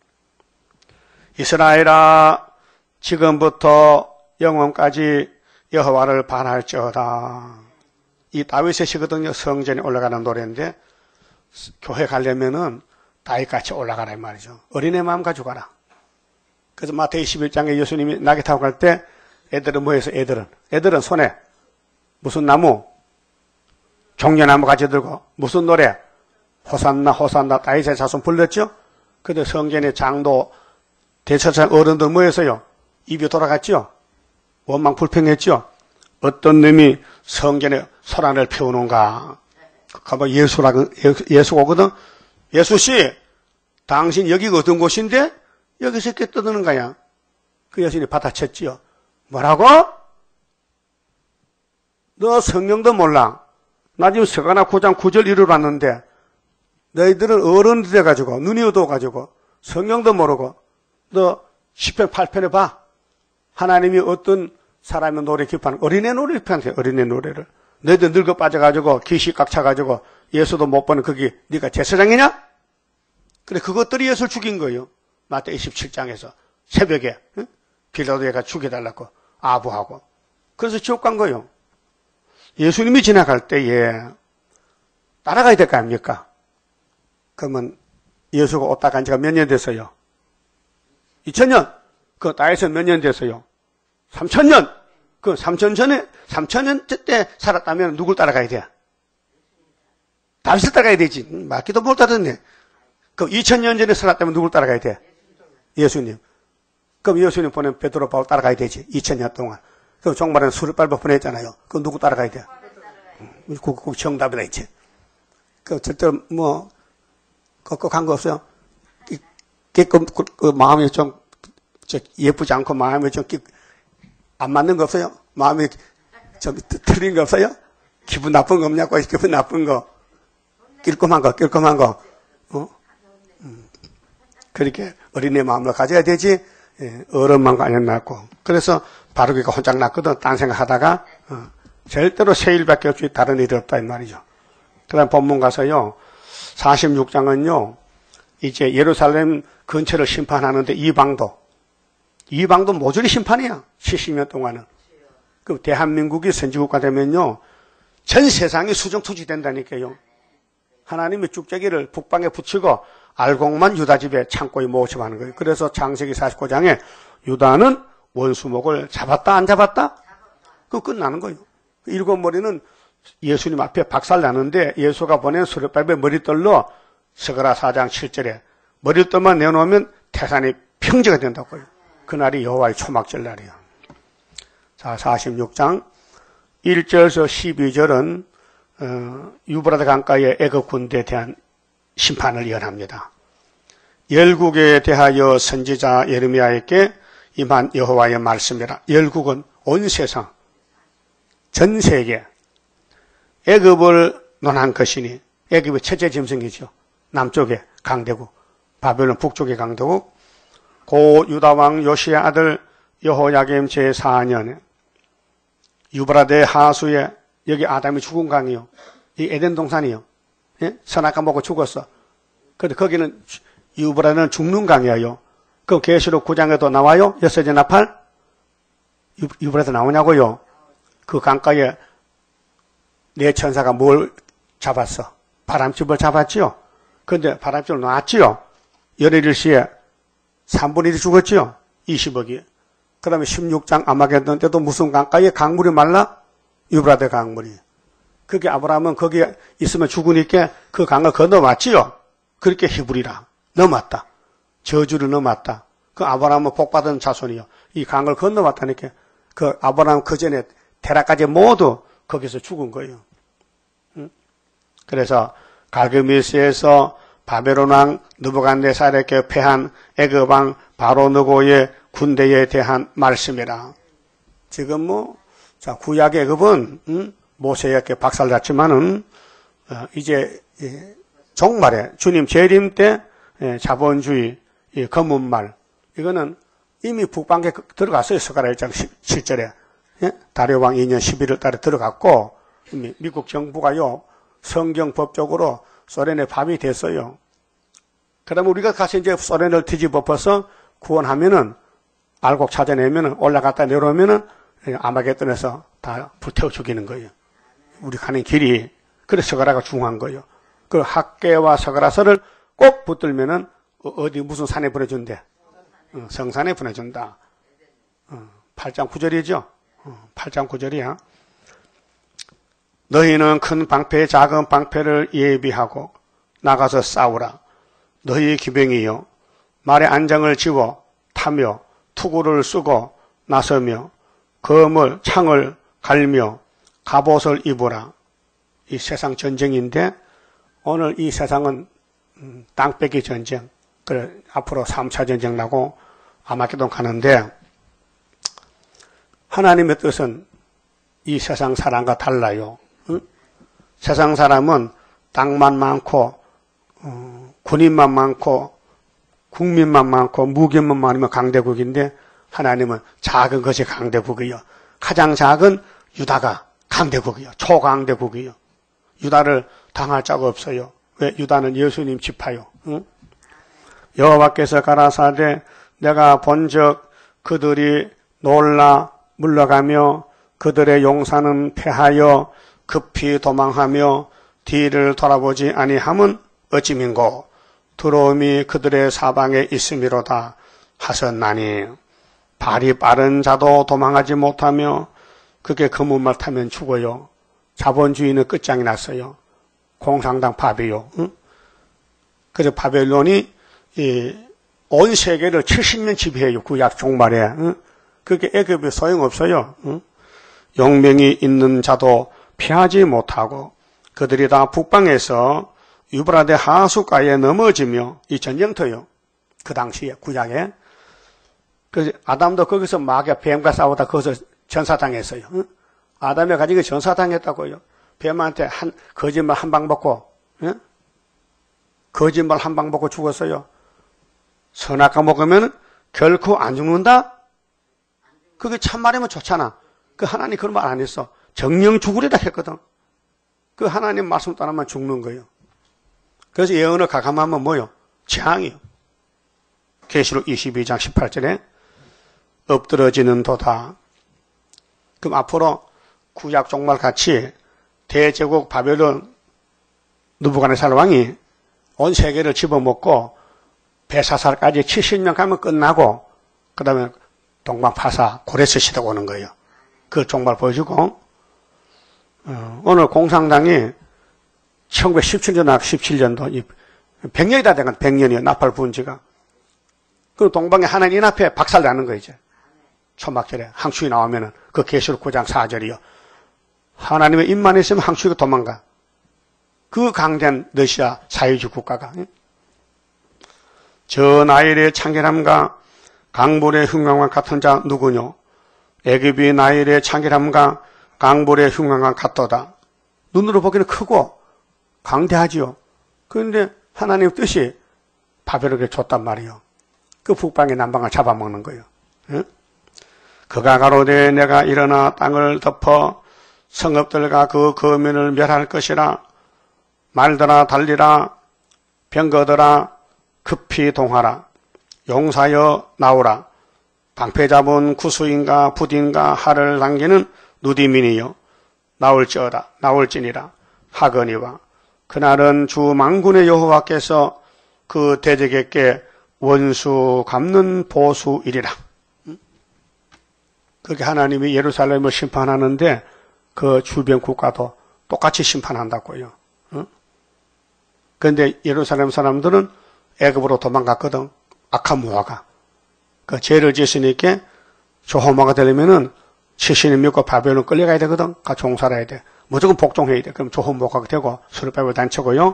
이스라엘아 지금부터 영원까지 여호와를 반할지어다. 이 다윗의 시거든요. 성전에 올라가는 노래인데 교회 가려면은 다윗같이 올라가라 이 말이죠. 어린애 마음 가지고 가라. 그래서 마태복음 21장에 예수님이 낙에 타고 갈 때 애들은 뭐해서 애들은 손에 무슨 나무? 종려나무 가지 들고 무슨 노래? 호산나 호산나 다윗의 자손 불렀죠? 근데 성전의 장도 대처장 어른들 뭐해서요? 입이 돌아갔죠? 원망 불평했죠? 어떤 놈이 성전에 소란을 피우는가? 가봐 예수가 오거든? 예수씨, 당신 여기가 어떤 곳인데? 여기서 이렇게 떠드는 거야. 그 여신이 받아쳤지요. 뭐라고? 너 성경도 몰라. 나 지금 서가나 9장 9절 이루어봤는데 너희들은 어른이 돼가지고 눈이 어두워가지고 성경도 모르고 너 10편 8편에 봐. 하나님이 어떤 사람의 노래 기뻐하는 어린애 노래를 기뻐하는 어린애 노래를. 너희들 늙어 빠져가지고 기시 꽉 차가지고 예수도 못 보는 거기 네가 제사장이냐? 그래 그것들이 예수를 죽인 거예요. 마태 27장에서 새벽에 빌라도가 죽여달라고 아부하고 그래서 지옥 간 거예요. 예수님이 지나갈 때에 따라가야 될 거 아닙니까? 그러면 예수가 왔다 간 지가 몇 년 됐어요? 2000년. 그 다윗은 몇 년 됐어요? 3000년. 그 3000년 때 살았다면 누굴 따라가야 돼? 다윗을 따라가야 되지. 맞기도 못 따랐네. 그럼 2000년 전에 살았다면 누굴 따라가야 돼? 예수님. 그럼 예수님 보낸 베드로 바울 따라가야 되지. 2000년 동안. 그럼 종말에는 술을 빨고 보냈잖아요. 그럼 누구 따라가야 돼? 그 정답이다 이제. 그 절대로 뭐 꺾한 거 없어요. 그 마음이 좀 예쁘지 않고 마음이 좀 안 맞는 거 없어요? 마음이 좀 틀린 거 없어요? 기분 나쁜 거 없냐고. 기분 나쁜 거. 낄끔한 거. 그렇게 어린애 마음을 가져야 되지. 어른만 관련 났고. 그래서 바르기가 혼짝 났거든. 딴 생각하다가 절대로 새 일밖에 없지 다른 일이 없다 이 말이죠. 그 다음 본문 가서요. 46장은요. 이제 예루살렘 근처를 심판하는데 이방도 모조리 심판이야. 70년 동안은. 그 대한민국이 선지국가 되면요. 전 세상이 수정투지 된다니까요. 하나님이 쭉저기를 북방에 붙이고 알곡만 유다 집에 창고에 모집하는 거예요. 그래서 창세기 49장에 유다는 원수목을 잡았다 안 잡았다? 그거 끝나는 거예요. 일곱 머리는 예수님 앞에 박살나는데 예수가 보낸 수레밥에 머리떨로 스가랴 4장 7절에 머리떨만 내놓으면 태산이 평지가 된다고요. 그날이 여호와의 초막절 날이에요. 자, 46장 1절에서 12절은 유브라데 강가의 애굽 군대에 대한 심판을 예언합니다. 열국에 대하여 선지자 예레미야에게 임한 여호와의 말씀이라. 열국은 온 세상, 전 세계 애굽을 논한 것이니 애굽의 첫째 짐승이죠. 남쪽에 강대국, 바벨론 북쪽에 강대국. 고 유다 왕 요시야 아들 여호야김 제4년에 유브라데 하수에 여기 아담이 죽은 강이요. 이 에덴 동산이요. 예? 선악과 먹고 죽었어. 근데 거기는 유브라데는 죽는 강이에요. 그 계시록 9장에도 나와요. 여섯제나 8? 유브라데 나오냐고요. 그 강가에 네 천사가 뭘 잡았어? 바람집을 잡았지요. 근데 바람집을 놨지요. 열흘 시에 3분의 1이 죽었지요. 20억이. 그 다음에 16장 아마겟돈 때도 무슨 강가에 강물이 말라? 유브라데 강물이. 그게 아브라함은 거기에 있으면 죽으니까 그 강을 건너왔지요. 그렇게 히브리라. 넘었다. 저주를 넘었다. 그 아브라함은 복받은 자손이요. 이 강을 건너왔다니까. 그 아브라함 그 전에 테라까지 모두 거기서 죽은 거예요. 그래서 갈그미스에서 바벨론 왕 느부갓네살에게 패한 애굽 왕 바로느고의 군대에 대한 말씀이라. 지금 자, 구약 애굽은 모세에게 박살났지만은 이제 종말에 주님 재림 때 자본주의 검은말 이거는 이미 북방에 들어갔어요. 스가랴 1장 7절에 다리오 왕 2년 11월 달에 들어갔고 이미 미국 정부가요 성경법적으로 소련의 밥이 됐어요. 그러면 우리가 가서 이제 소련을 뒤집어서 구원하면은 알곡 찾아내면은 올라갔다 내려오면은 아마겟돈에서 다 불태워 죽이는 거예요. 우리 가는 길이 그래서 스가랴가 중요한 거예요. 그 학계와 스가랴서를 꼭 붙들면은 어디 무슨 산에 보내준대? 성산에 보내준다. 8장 9절이죠. 8장 9절이야. 너희는 큰 방패, 작은 방패를 예비하고 나가서 싸우라. 너희 기병이여 말의 안장을 지워 타며 투구를 쓰고 나서며 검을 창을 갈며 갑옷을 입으라. 이 세상 전쟁인데 오늘 이 세상은 땅 뺏기 전쟁. 그래 앞으로 3차 전쟁 나고 아마겟돈 가는데 하나님의 뜻은 이 세상 사람과 달라요. 세상 사람은 땅만 많고 군인만 많고 국민만 많고 무기만 많으면 강대국인데 하나님은 작은 것이 강대국이요. 가장 작은 유다가 강대국이요. 초강대국이요. 유다를 당할 자가 없어요. 왜? 유다는 예수님 지파요. 여호와께서 가라사대 내가 본즉 그들이 놀라 물러가며 그들의 용사는 패하여 급히 도망하며 뒤를 돌아보지 아니함은 어찌민고 두려움이 그들의 사방에 있음이로다 하셨나니 발이 빠른 자도 도망하지 못하며 그게 검은말 타면 죽어요. 자본주의는 끝장이 났어요. 공산당 밥이요. 그래서 바벨론이 온 세계를 70년 지배해요. 구약 종말에. 그게 애굽이 소용없어요. 용명이 있는 자도 피하지 못하고 그들이 다 북방에서 유브라데 하수가에 넘어지며 이 전쟁터요. 그 당시에 구약에. 그래서 아담도 거기서 마귀 뱀과 싸우다 거기서 전사당했어요. 아담이 가지고 전사당했다고요. 뱀한테 거짓말 한 방 먹고 거짓말 한 방 먹고 죽었어요. 선악과 먹으면 결코 안 죽는다? 그게 참말이면 좋잖아. 그 하나님 그런 말 안 했어. 정령 죽으리라 했거든. 그 하나님 말씀 따르면 죽는 거예요. 그래서 예언을 가감하면 뭐요? 재앙이요. 계시록 22장 18절에 엎드러지는 도다. 그럼 앞으로 구약 종말 같이 대제국 바벨론 느부갓네살 왕이 온 세계를 집어먹고 배사살까지 70년 가면 끝나고 그 다음에 동방파사 고레스 시대가 오는 거예요. 그 종말 보여주고 오늘 공산당이 1917년도 17년도 100년이 다 된 건 100년이에요. 나팔 부은 지가. 그 동방에 하나님 앞에 박살 나는 거예요. 이제. 초막절에 항축이 나오면은 그 계시록 9장 4절이요. 하나님의 입만 있으면 항축이 도망가. 그 강된 러시아 사회주의 국가가. 저 나일의 창결함과 강불의 흉왕과 같은 자 누구뇨? 애굽이 나일의 창결함과 강불의 흉왕과 같도다. 눈으로 보기는 크고 강대하지요. 그런데 하나님의 뜻이 바벨론에 줬단 말이요. 그 북방의 남방을 잡아먹는 거예요. 응? 그가 가로되 내가 일어나 땅을 덮어 성읍들과 그 거민을 멸할 것이라. 말들아 달리라. 병거들아 급히 동하라. 용사여 나오라. 방패 잡은 구수인가 부딘가 하를 당기는 누디민이여 나올지니라 하거니와 그날은 주 만군의 여호와께서 그 대적에게 원수 갚는 보수이리라. 그렇게 하나님이 예루살렘을 심판하는데 그 주변 국가도 똑같이 심판한다고요. 그런데 예루살렘 사람들은 애굽으로 도망갔거든. 아카무아가. 그 죄를 지었으니까 조호마가 되려면은 70년 믿고 바벨론 끌려가야 되거든. 가 종살아야 돼. 무조건 복종해야 돼. 그럼 좋은 목각 되고 수르바벨 단체고요.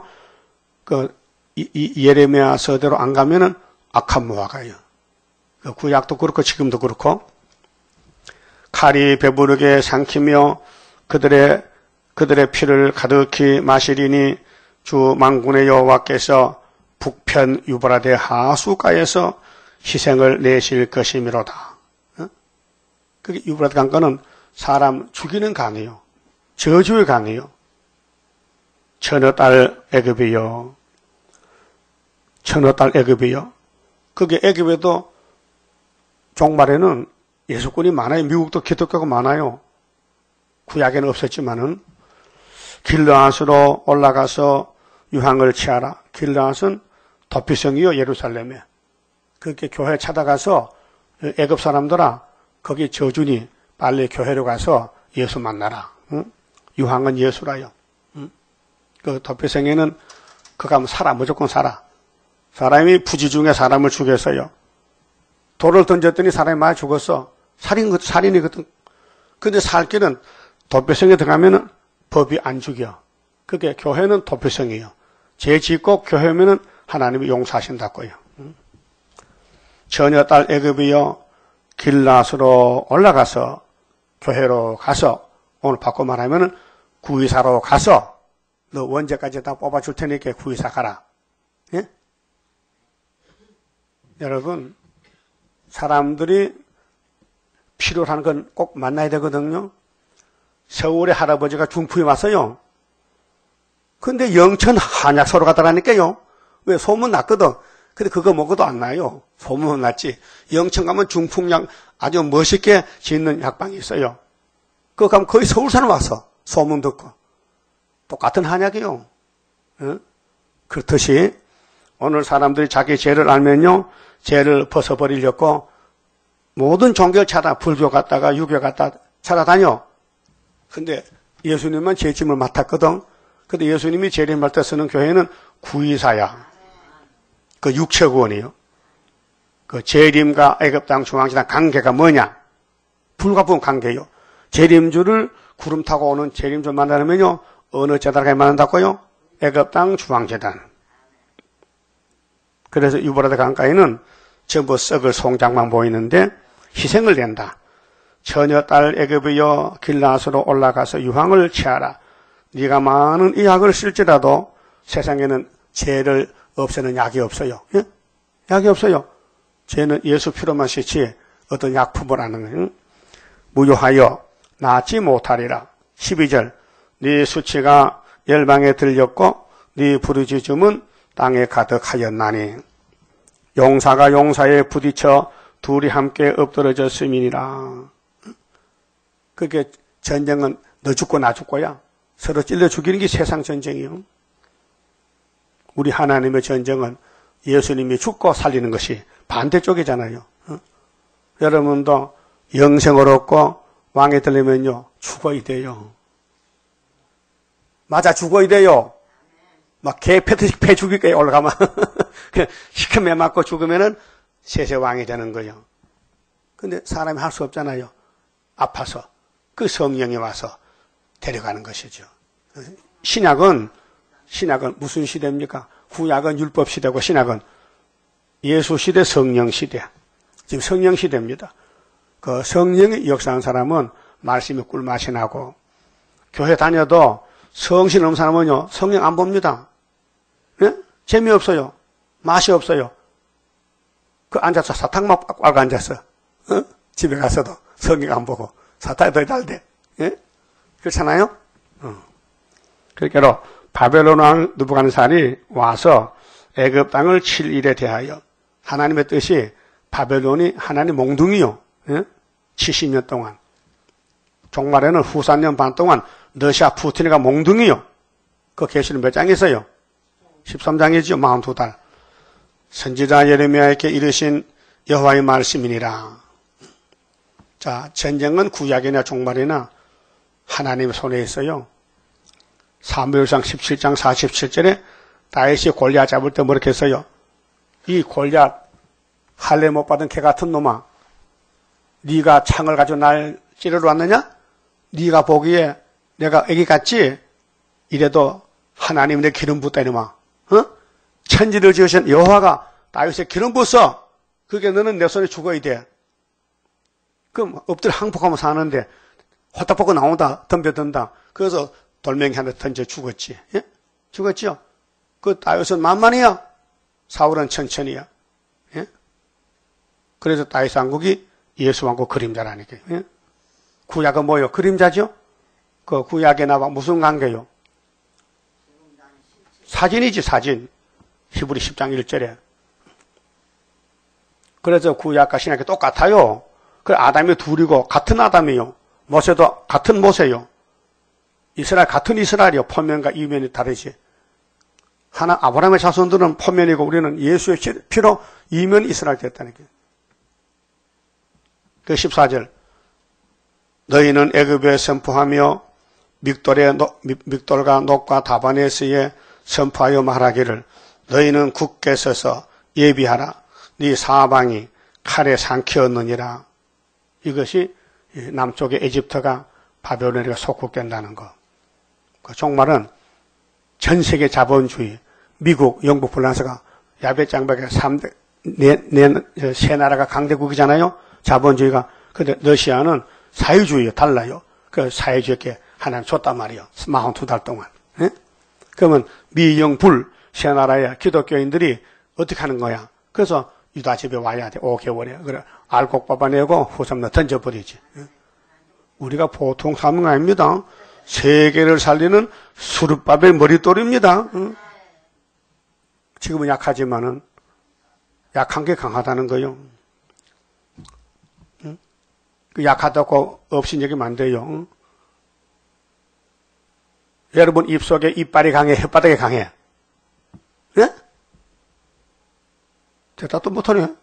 예레미야 서대로 안 가면은 악한 무화과예요. 그 구약도 그렇고 지금도 그렇고 칼이 배부르게 삼키며 그들의 피를 가득히 마시리니 주 만군의 여호와께서 북편 유브라데 하수가에서 희생을 내실 것이미로다. 그게 유브라데 강가는 사람 죽이는 강이에요. 저주의 강이에요. 처녀딸 애굽이요. 처녀딸 애굽이요. 그게 애굽에도 종말에는 예수꾼이 많아요. 미국도 기독교가 많아요. 구약에는 없었지만은 길르앗으로 올라가서 유황을 취하라. 길르앗은 도피성이요, 예루살렘에. 그렇게 교회 찾아가서 애굽 사람들아 거기 저주니 빨리 교회로 가서 예수 만나라. 응? 유황은 예수라요. 응? 그 도피성에는 그가 살아, 무조건 살아. 사람이 부지 중에 사람을 죽였어요. 돌을 던졌더니 사람이 많이 죽었어. 살인이거든. 근데 살 길은 도피성에 들어가면은 법이 안 죽여. 그게 교회는 도피성이에요. 죄 짓고 교회면은 하나님이 용서하신다고요. 처녀딸 애굽이여 길라스로 올라가서 교회로 가서 오늘 바꿔 말하면은 구의사로 가서 너 원죄까지 다 뽑아줄 테니까 구의사 가라. 예? 여러분 사람들이 필요로 하는 건 꼭 만나야 되거든요. 서울의 할아버지가 중풍이 왔어요. 근데 영천 한약소로 가더라니까요. 왜? 소문 났거든. 근데 그거 먹어도 안 나요. 소문은 났지. 영천 가면 중풍약 아주 멋있게 짓는 약방이 있어요. 그거 가면 거의 서울 사람 와서 소문 듣고. 똑같은 한약이요. 어? 그렇듯이 오늘 사람들이 자기 죄를 알면요. 죄를 벗어버리려고 모든 종교를 불교 갔다가 유교 갔다 찾아다녀. 근데 예수님은 죄짐을 맡았거든. 근데 예수님이 재림할 때 쓰는 교회는 구의사야. 그 육체구원이요. 그 재림과 애굽 땅 중앙지단 관계가 뭐냐? 불가분 관계요. 재림주를 구름 타고 오는 재림주 만나면요. 어느 재단에 만난다고요? 애굽 땅 중앙재단. 그래서 유브라데 강가에는 전부 썩을 송장만 보이는데 희생을 낸다. 처녀딸 애굽이여 길라스로 올라가서 유황을 취하라. 네가 많은 이 약을 쓸지라도 세상에는 죄를 없애는 약이 없어요. 예? 약이 없어요. 죄는 예수 피로만 씻지 어떤 약품을 하는 거예요. 무효하여 낫지 못하리라. 12절 네 수치가 열방에 들렸고 네 부르짖음은 땅에 가득하였나니 용사가 용사에 부딪혀 둘이 함께 엎드러졌음이니라. 그게 전쟁은 너 죽고 나 죽고야. 서로 찔러 죽이는 게 세상 전쟁이요. 우리 하나님의 전쟁은 예수님이 죽고 살리는 것이 반대쪽이잖아요. 여러분도 영생을 얻고 왕에 들리면요. 죽어야 돼요. 맞아 죽어야 돼요. 막 개 패듯이 패 죽이게 올라가면 시커매 맞고 죽으면은 세세 왕이 되는 거예요. 근데 사람이 할 수 없잖아요. 아파서 그 성령이 와서 데려가는 것이죠. 신약은 무슨 시대입니까? 구약은 율법 시대고 신약은 예수 시대, 성령 시대. 지금 성령 시대입니다. 그 성령이 역사한 사람은 말씀이 꿀맛이 나고 교회 다녀도 성신 없는 사람은요 성령 안 봅니다. 예? 재미없어요. 맛이 없어요. 그 앉아서 사탕만 꽉 앉았어. 어? 집에 가서도 성경 안 보고 사탕이 더 잘 돼. 예? 그렇잖아요? 그러니까 바벨론 왕 느부갓네살이 와서 애굽 땅을 칠 일에 대하여 하나님의 뜻이 바벨론이 하나님 몽둥이요. 예? 70년 동안. 종말에는 후 3년 반 동안 러시아 푸틴이가 몽둥이요. 그 계시는 몇 장 있어요? 13장이죠. 42달. 선지자 예레미야에게 이르신 여호와의 말씀이니라. 자, 전쟁은 구약이나 종말이나 하나님의 손에 있어요. 사무엘상 17장 47절에 다윗이 골리앗 잡을 때 뭐렇게 했어요? 이 골리앗 할례 못 받은 개 같은 놈아, 네가 창을 가지고 날 찌르러 왔느냐? 네가 보기에 내가 애기 같지? 이래도 하나님 내 기름 붓다 이놈아. 천지를 지으신 여호와가 다윗에 기름 부었어. 그게 너는 내 손에 죽어야 돼. 그럼 엎드려 항복하면 사는데 호딱 벗고 나온다. 덤벼든다. 그래서 돌멩이 하나 던져 죽었지. 예? 죽었지요? 그 다윗은 만만이야. 사울은 천천히야. 예? 그래서 다윗 왕국이 예수 왕국 그림자라니까. 예? 구약은 뭐요? 그림자죠? 그 구약에 나와 무슨 관계요? 사진이지, 사진. 히브리 10장 1절에. 그래서 구약과 신약이 똑같아요. 그 아담이 둘이고 같은 아담이요. 모세도 같은 모세요. 이스라엘 같은 이스라엘이요. 표면과 이면이 다르지. 하나 아브라함의 자손들은 표면이고 우리는 예수의 피로 이면 이스라엘 됐다니까요. 그 14절. 너희는 애굽에 선포하며 믹돌과 녹과 다바네스에 선포하여 말하기를 너희는 굳게 서서 예비하라. 네 사방이 칼에 삼키었느니라. 이것이 남쪽의 에집트가 바벨론에게 속국된다는 거. 그 종말은 전 세계 자본주의, 미국, 영국, 프랑스가 야베짱박의 3대, 세 나라가 강대국이잖아요. 자본주의가. 근데 러시아는 사회주의요. 달라요. 그 사회주의에 하나님 줬단 말이에요. 42달 동안. 예? 그러면 미영불 세 나라의 기독교인들이 어떻게 하는 거야? 그래서 유다 집에 와야 돼. 5개월에. 그래 알곡 뽑아내고 후섬 던져버리지. 예? 우리가 보통 사는 거 아닙니다. 세계를 살리는 수르바벨 머릿돌입니다. 응? 지금은 약하지만은 약한 게 강하다는 거요. 응? 그 약하다고 없인 얘기면 안 돼요. 응? 여러분 입속에 이빨이 강해, 혓바닥이 강해? 예? 대답도 못하네.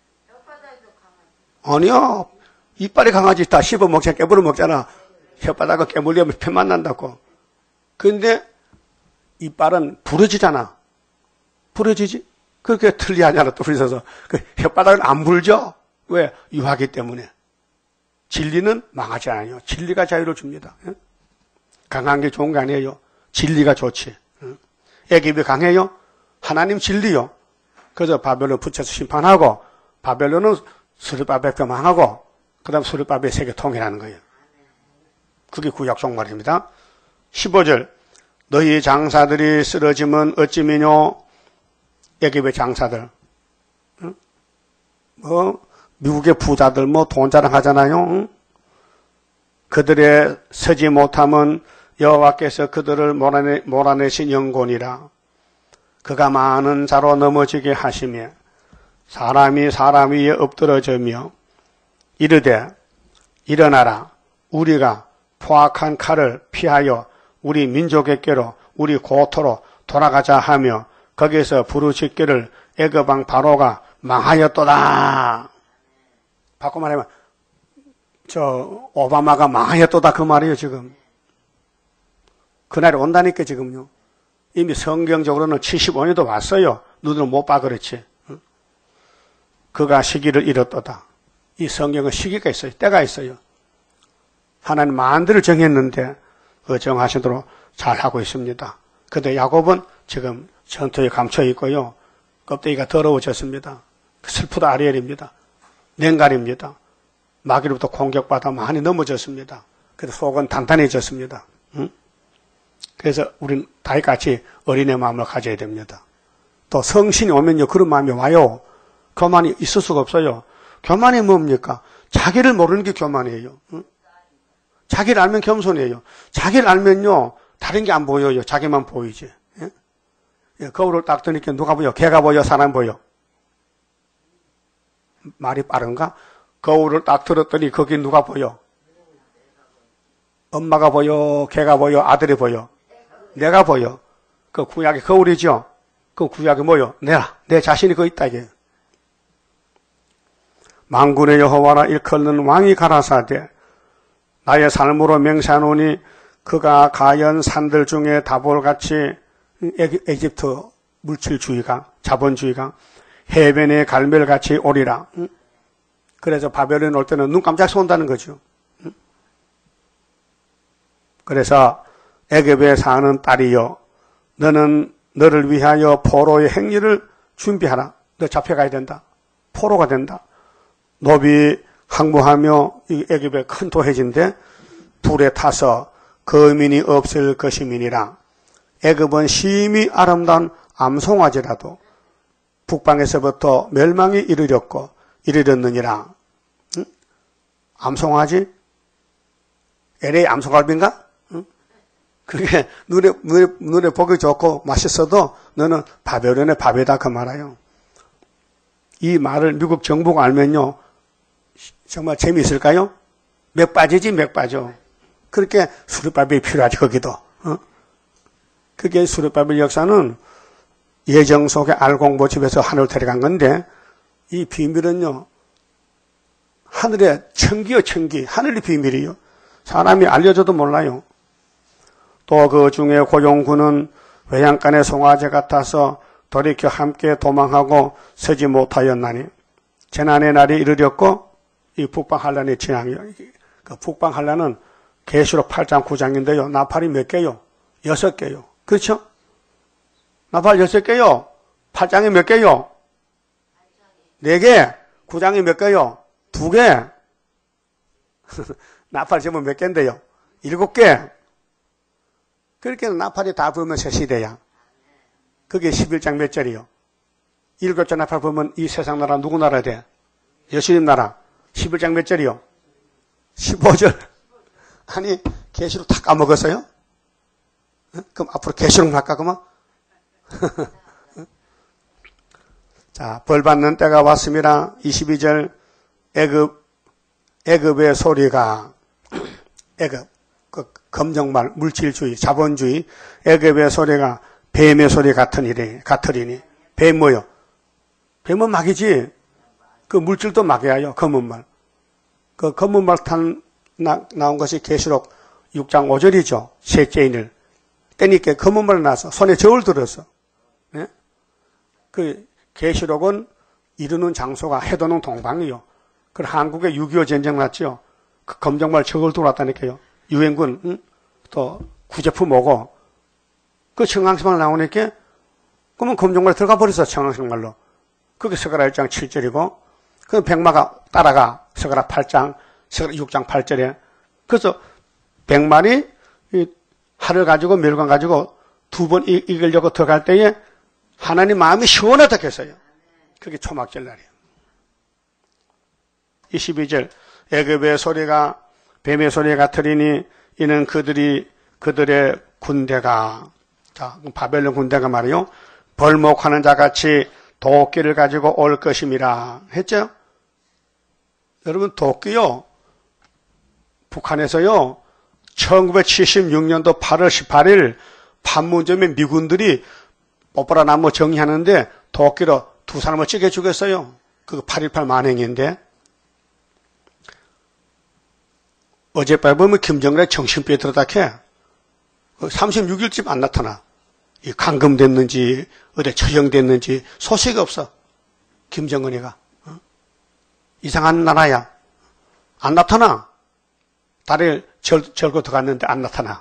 아니야. 이빨이 강하지. 다 씹어 먹잖아. 깨물어 먹잖아. 혓바닥을 깨물려면 편만 난다고. 근데 이빨은 부러지잖아. 부러지지? 그렇게 틀리하잖아. 또 부러져서. 그 혓바닥은 안 불죠? 왜? 유하기 때문에. 진리는 망하지 않아요. 진리가 자유를 줍니다. 강한 게 좋은 게 아니에요. 진리가 좋지. 애굽이 강해요? 하나님 진리요. 그래서 바벨론 붙여서 심판하고 바벨론은 스룹바벨도 망하고 그 다음 스룹바벨 세계 통일하는 거예요. 그게 구약 종말입니다. 15절 너희 장사들이 쓰러지면 어찌미뇨. 애굽의 장사들. 미국의 부자들 돈 자랑하잖아요. 그들의 서지 못함은 여호와께서 그들을 몰아내신 영곤이라. 그가 많은 자로 넘어지게 하시며 사람이 사람 위에 엎드러져며 이르되 일어나라. 우리가 포악한 칼을 피하여 우리 민족에게로 우리 고토로 돌아가자 하며 거기서 부르짖기를 애굽 왕 바로가 망하였도다. 바꿔 말하면 오바마가 망하였도다 그 말이에요. 지금 그날이 온다니까. 지금요. 이미 성경적으로는 75년도 왔어요. 눈으로 못 봐 그렇지. 그가 시기를 잃었도다. 이 성경은 시기가 있어요. 때가 있어요. 하나님 만들을 정했는데 정하신 대로 잘하고 있습니다. 그런데 야곱은 지금 전투에 감춰 있고요. 껍데기가 더러워졌습니다. 슬프다 아리엘입니다. 냉갈입니다. 마귀로부터 공격받아 많이 넘어졌습니다. 그래서 속은 단단해졌습니다. 그래서 우리는 다윗같이 어린애 마음을 가져야 됩니다. 또 성신이 오면요 그런 마음이 와요. 교만이 있을 수가 없어요. 교만이 뭡니까? 자기를 모르는 게 교만이에요. 자기를 알면 겸손이에요. 자기를 알면요 다른 게 안 보여요. 자기만 보이지. 거울을 딱 드니까 누가 보여? 개가 보여? 사람 보여? 말이 빠른가? 거울을 딱 들었더니 거기 누가 보여? 엄마가 보여? 개가 보여? 아들이 보여? 내가 보여. 그 구약이 거울이죠? 그 구약이 뭐요? 내 자신이 거 있다 이게. 만군의 여호와라 일컫는 왕이 가라사대 나의 삶으로 맹세하노니 그가 가연 산들 중에 다볼같이 에집트 물질주의가 자본주의가 해변의 갈멜같이 오리라. 그래서 바벨론 올 때는 눈 깜짝 쏜다는 거죠. 그래서 애굽에 사는 딸이여, 너는 너를 위하여 포로의 행리를 준비하라. 너 잡혀가야 된다. 포로가 된다. 노비 항무하며 이 애굽의 큰 도해진데 불에 타서 거민이 없을 것임이니라. 애굽은 심히 아름다운 암송아지라도 북방에서부터 멸망이 이르렀느니라. 응? 암송아지? LA 암송갈비인가? 응? 그게 눈에 보기 좋고 맛있어도 너는 바벨론의 밥이다 그 말이에요. 이 말을 미국 정부가 알면요, 정말 재미있을까요? 맥 빠지지, 맥 빠져. 그렇게 수르바벨이 필요하지, 거기도. 그게 수르바벨 역사는 예정 속에 알공보 집에서 하늘로 데려간 건데, 이 비밀은요, 하늘의 천기요, 천기. 하늘의 비밀이요. 사람이 알려줘도 몰라요. 또 그 중에 고용군은 외양간의 송아지 같아서 돌이켜 함께 도망하고 서지 못하였나니, 재난의 날이 이르렀고, 이 북방한란의 재앙이요. 그 북방한란은 계시록 8장 9장인데요. 나팔이 몇 개요? 6개요. 그렇죠? 나팔 6개요. 8장이 몇 개요? 4개. 9장이 몇 개요? 2개. 나팔 제목 몇 개인데요? 7개. 그렇게 나팔이 다 불면 새 시대야. 그게 11장 몇 절이요? 7개 나팔 불면 이 세상 나라 누구 나라 돼? 예수님 나라. 11장 몇 절이요? 15절. 아니, 계시록 다 까먹었어요? 그럼 앞으로 계시록만 할까, 그러면? 자, 벌 받는 때가 왔습니다. 22절. 애굽의 소리가, 애굽, 그 검정말, 물질주의, 자본주의, 애굽의 소리가 뱀의 소리 같으리니. 뱀 뭐요? 뱀은 막이지. 그 물질도 막이야요, 검은 말. 그 검은 말 나온 것이 계시록 6장 5절이죠. 셋째 인을. 때니까 검은 말 나서 손에 저울 들었어. 네? 그 계시록은 이르는 장소가 해도는 동방이요. 그 한국에 6.25 전쟁 났죠. 그 검정말 저울 들어왔다니까요. 유엔군, 응? 또 구제품 오고 그 청강식말 나오니까 그러면 검정말 들어가 버렸어. 청강식말로. 그게 스가랴 1장 7절이고 그 백마가 따라가 스가랴 8장, 스가랴 6장 8절에. 그래서 백마리 활을 가지고 멸관 가지고 2번 이기려고 들어갈 때에 하나님 마음이 시원하다 했어요. 그게 초막절 날이에요. 22절. 애굽의 소리가 뱀의 소리 같으리니 이는 그들의 군대가, 자, 바벨론 군대가 말이요, 벌목하는 자같이 도끼를 가지고 올 것임이라 했죠? 여러분, 도끼요, 북한에서요, 1976년도 8월 18일 판문점에 미군들이 뽀뽀라 나무 정리하는데 도끼로 2사람을 찌개 죽였어요. 그거 8.18 만행인데. 어젯밤에 보면 김정일의 정신병에 들었다 캐. 36일쯤 안 나타나. 이 감금됐는지, 어디 처형됐는지 소식이 없어. 김정은이가. 이상한 나라야. 안 나타나. 다리를 절고 들어갔는데 안 나타나.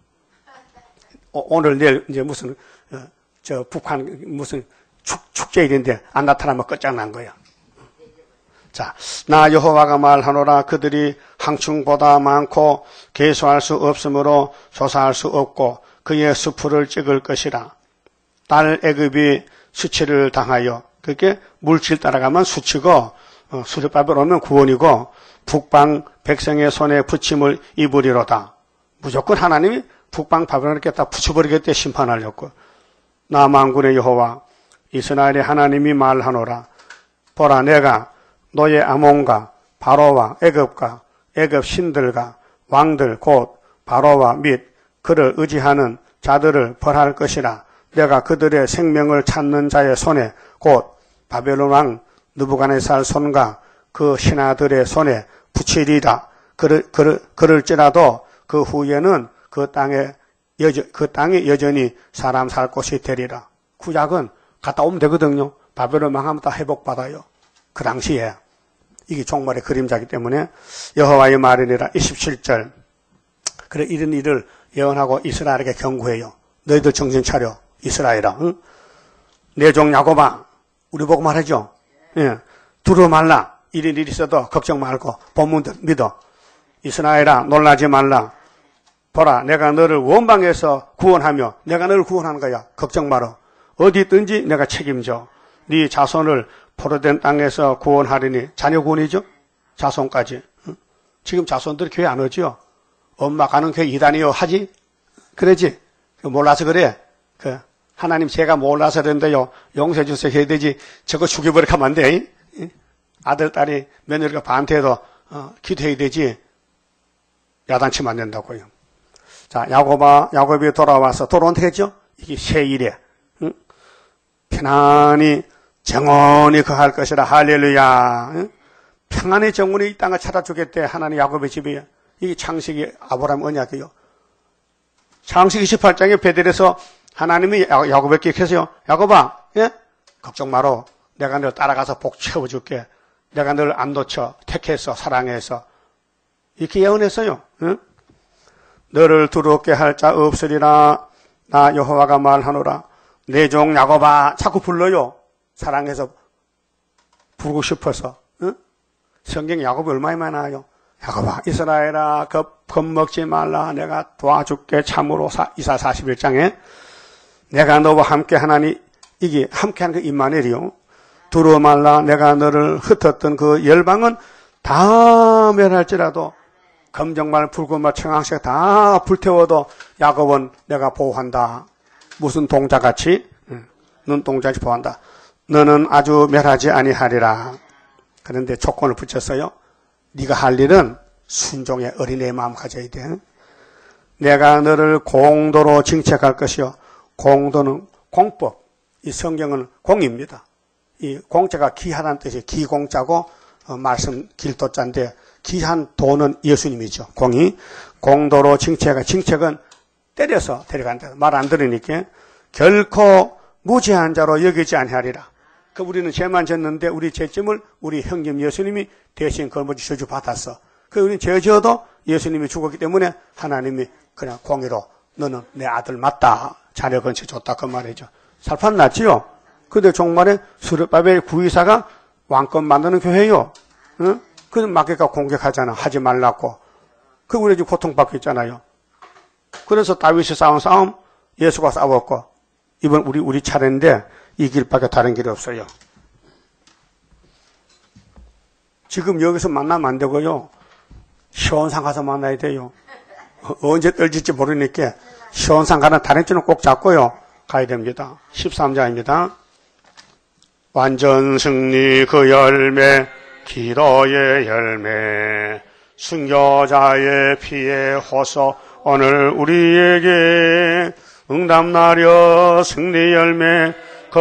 오늘 내일 이제 무슨 북한 무슨 축제일인데 안 나타나면 끝장난 거야. 자, 나 여호와가 말하노라. 그들이 항충보다 많고 계수할 수 없으므로 조사할 수 없고 그의 수풀을 찍을 것이라. 딸 애굽이 수치를 당하여, 그게 물질 따라가면 수치고 수르바벨 오면 구원이고 북방 백성의 손에 붙임을 입으리로다. 무조건 하나님이 북방 바벨론을 다 붙여버리겠대. 심판하려고. 나 만군의 여호와 이스라엘의 하나님이 말하노라. 보라, 내가 너의 아몬과 바로와 애굽과 애굽 신들과 왕들 곧 바로와 및 그를 의지하는 자들을 벌할 것이라. 내가 그들의 생명을 찾는 자의 손에 곧 바벨론 왕 느부갓네살 손과 그 신하들의 손에 붙이리라. 그럴지라도 그 후에는 그 땅이 여전히 사람 살 곳이 되리라. 구약은 갔다 오면 되거든요. 바벨론 망하면 다 회복받아요. 그 당시에. 이게 종말의 그림자이기 때문에 여호와의 말이니라. 27절. 그래 이런 일을 예언하고 이스라엘에게 경고해요. 너희들 정신 차려 이스라엘아. 응? 내 종 야곱아 우리 보고 말하죠. 예. 두려워 말라. 이런 일이 있어도 걱정 말고 본문들 믿어. 이스라엘아 놀라지 말라. 보라 내가 너를 원방에서 구원하며 내가 너를 구원하는 거야. 걱정 마라. 어디 있든지 내가 책임져. 네 자손을 포로된 땅에서 구원하리니 자녀 구원이죠. 자손까지. 응? 지금 자손들이 교회 안 오죠. 엄마 가는 교회 이단이요 하지? 그러지? 몰라서 그래. 하나님 제가 몰라서 그런데요. 용서해 주세요 해야 되지. 저거 죽여버리면 안 돼. 아들, 딸이 며느리가 반대해도 기도해야 되지. 야단치면 안 된다고요. 자, 야곱이 돌아온다 했죠? 이게 새 일에. 응? 편안히 정원히 거할 것이라 할렐루야. 응? 평안의 정원이 이 땅을 찾아주겠대. 하나님 야곱의 집이에요. 이게 창세기 아브라함 언약이에요. 창세기 18장에 베델에서 하나님이 야곱에게 계세요. 야곱아, 예? 걱정 마라. 내가 널 따라가서 복 채워줄게. 내가 널 안 놓쳐. 택해서 사랑해서. 이렇게 예언했어요. 응? 너를 두렵게 할 자 없으리라. 나 여호와가 말하노라. 내 종 야곱아. 자꾸 불러요. 사랑해서 부르고 싶어서. 응? 성경에 야곱이 얼마나 많아요. 야곱아 이스라엘아 겁먹지 말라. 내가 도와줄게. 참으로 이사 41장에 내가 너와 함께 하나니 이게 함께하는 그 임마누엘이요. 두려워 말라. 내가 너를 흩었던 그 열방은 다 멸할지라도 검정말 붉은말 청황색 다 불태워도 야곱은 내가 보호한다. 무슨 동자같이 눈동자같이 보호한다. 너는 아주 멸하지 아니하리라. 그런데 조건을 붙였어요. 네가 할 일은 순종의 어린애의 마음 가져야 돼. 내가 너를 공도로 징책할 것이요. 공도는 공법. 이 성경은 공입니다. 이 공자가 기하라는 뜻이 기공자고 말씀 길도자인데 기한 도는 예수님이죠. 공이 공도로 징책은 때려서 데려간다. 말 안 들으니까 결코 무죄한 자로 여기지 아니하리라. 우리는 죄만 졌는데 우리 죄짐을 우리 형님 예수님이 대신 걸머지 저주 받았어. 우리는 죄 지어도 예수님이 죽었기 때문에 하나님이 그냥 공의로 너는 내 아들 맞다. 자녀 건체 줬다. 그 말이죠. 살판 났지요. 근데 종말에 수르바벨 구의사가 왕권 만드는 교회요. 응? 그는 마귀가 공격하잖아. 하지 말라고. 우리 지금 고통받고 있잖아요. 그래서 다윗이 싸운 싸움 예수가 싸웠고 이번 우리 차례인데 이 길밖에 다른 길이 없어요. 지금 여기서 만나면 안 되고요. 시원상 가서 만나야 돼요. 언제 떨질지 모르니까 시원상 가는 다른 줄은 꼭 잡고요. 가야 됩니다. 13장입니다. 완전 승리 그 열매 기도의 열매 순교자의 피의 호소 오늘 우리에게 응답나려 승리 열매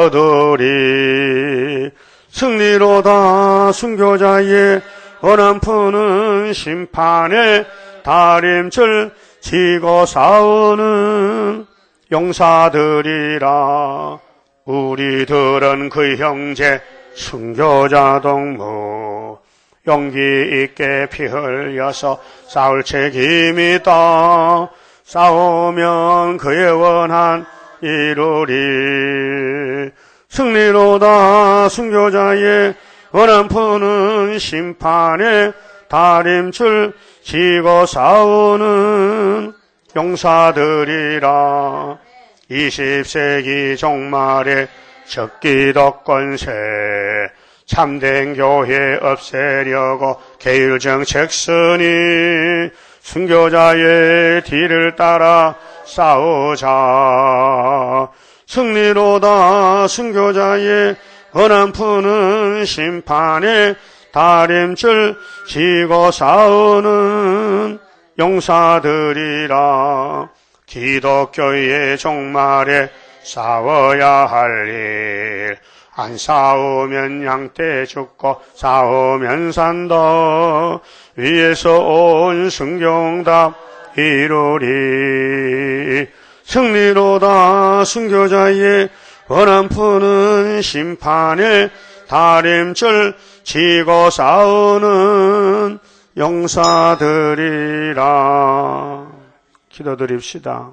거두리 승리로다 순교자의 원한 푸는 심판의 다림줄 지고 싸우는 용사들이라 우리들은 그 형제 순교자 동무 용기 있게 피 흘려서 싸울 책임이 있다. 싸우면 그의 원한 이루리 승리로다 순교자의 원한 푸는 심판의 다림줄 지고 싸우는 용사들이라 20세기 종말에 적기덕 권세 참된 교회 없애려고 계율 정책 쓰니 순교자의 뒤를 따라 싸우자 승리로다 순교자의 원한 푸는 심판의 다림줄 지고 싸우는 용사들이라 기독교의 종말에 싸워야 할 일 안 싸우면 양떼 죽고 싸우면 산다 위에서 온 순경답 이루리 승리로다 순교자의 원한 푸는 심판의 다림줄 지고 싸우는 용사들이라 기도드립시다.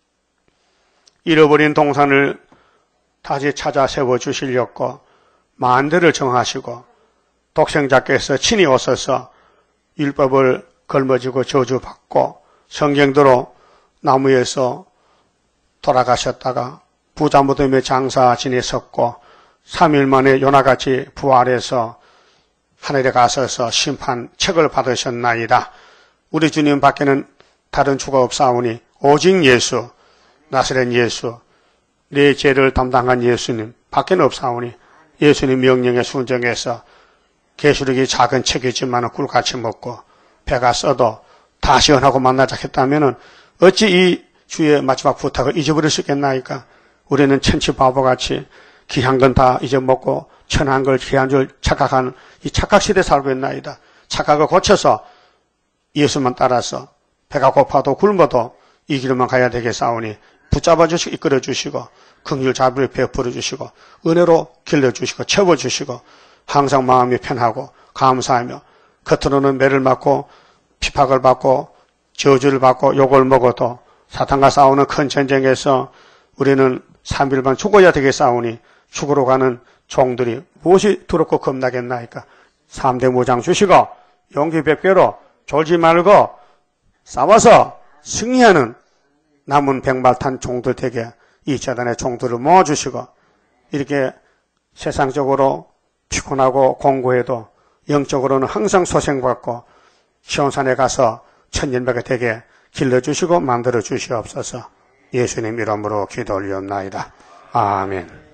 잃어버린 동산을 다시 찾아 세워주시려고 만대를 정하시고 독생자께서 친히 오셔서 율법을 걸머지고 저주받고 성경대로 나무에서 돌아가셨다가 부자 무덤에 장사 지내셨고 3일 만에 요나같이 부활해서 하늘에 가셔서 심판 책을 받으셨나이다. 우리 주님 밖에는 다른 주가 없사오니 오직 예수, 나사렛 예수, 내 죄를 담당한 예수님 밖에는 없사오니 예수님 명령에 순종해서 계시록이 작은 책이지만 꿀같이 먹고 배가 써도 다 시원하고 만나자 했다면 어찌 이 주의 마지막 부탁을 잊어버릴 수 있겠나이까? 우리는 천치 바보같이 귀한 건 다 잊어먹고 천한 걸 귀한 줄 착각하는 이 착각시대에 살고 있나이다. 착각을 고쳐서 예수만 따라서 배가 고파도 굶어도 이 길만 가야 되겠사오니 붙잡아 주시고 이끌어 주시고 긍휼 자비를 베풀어 주시고 은혜로 길러 주시고 채워 주시고 항상 마음이 편하고 감사하며 겉으로는 매를 맞고 핍박을 받고 저주를 받고 욕을 먹어도 사탄과 싸우는 큰 전쟁에서 우리는 3일만 죽어야 되겠사오니 죽으러 가는 종들이 무엇이 두렵고 겁나겠나이까? 3대 무장 주시고 용기 100배로 졸지 말고 싸워서 승리하는 남은 백발탄 종들 되게 이 재단의 종들을 모아주시고 이렇게 세상적으로 피곤하고 공고해도 영적으로는 항상 소생받고 시온산에 가서 천년백에 되게 길러주시고 만들어 주시옵소서. 예수님 이름으로 기도 올리옵나이다. 아멘.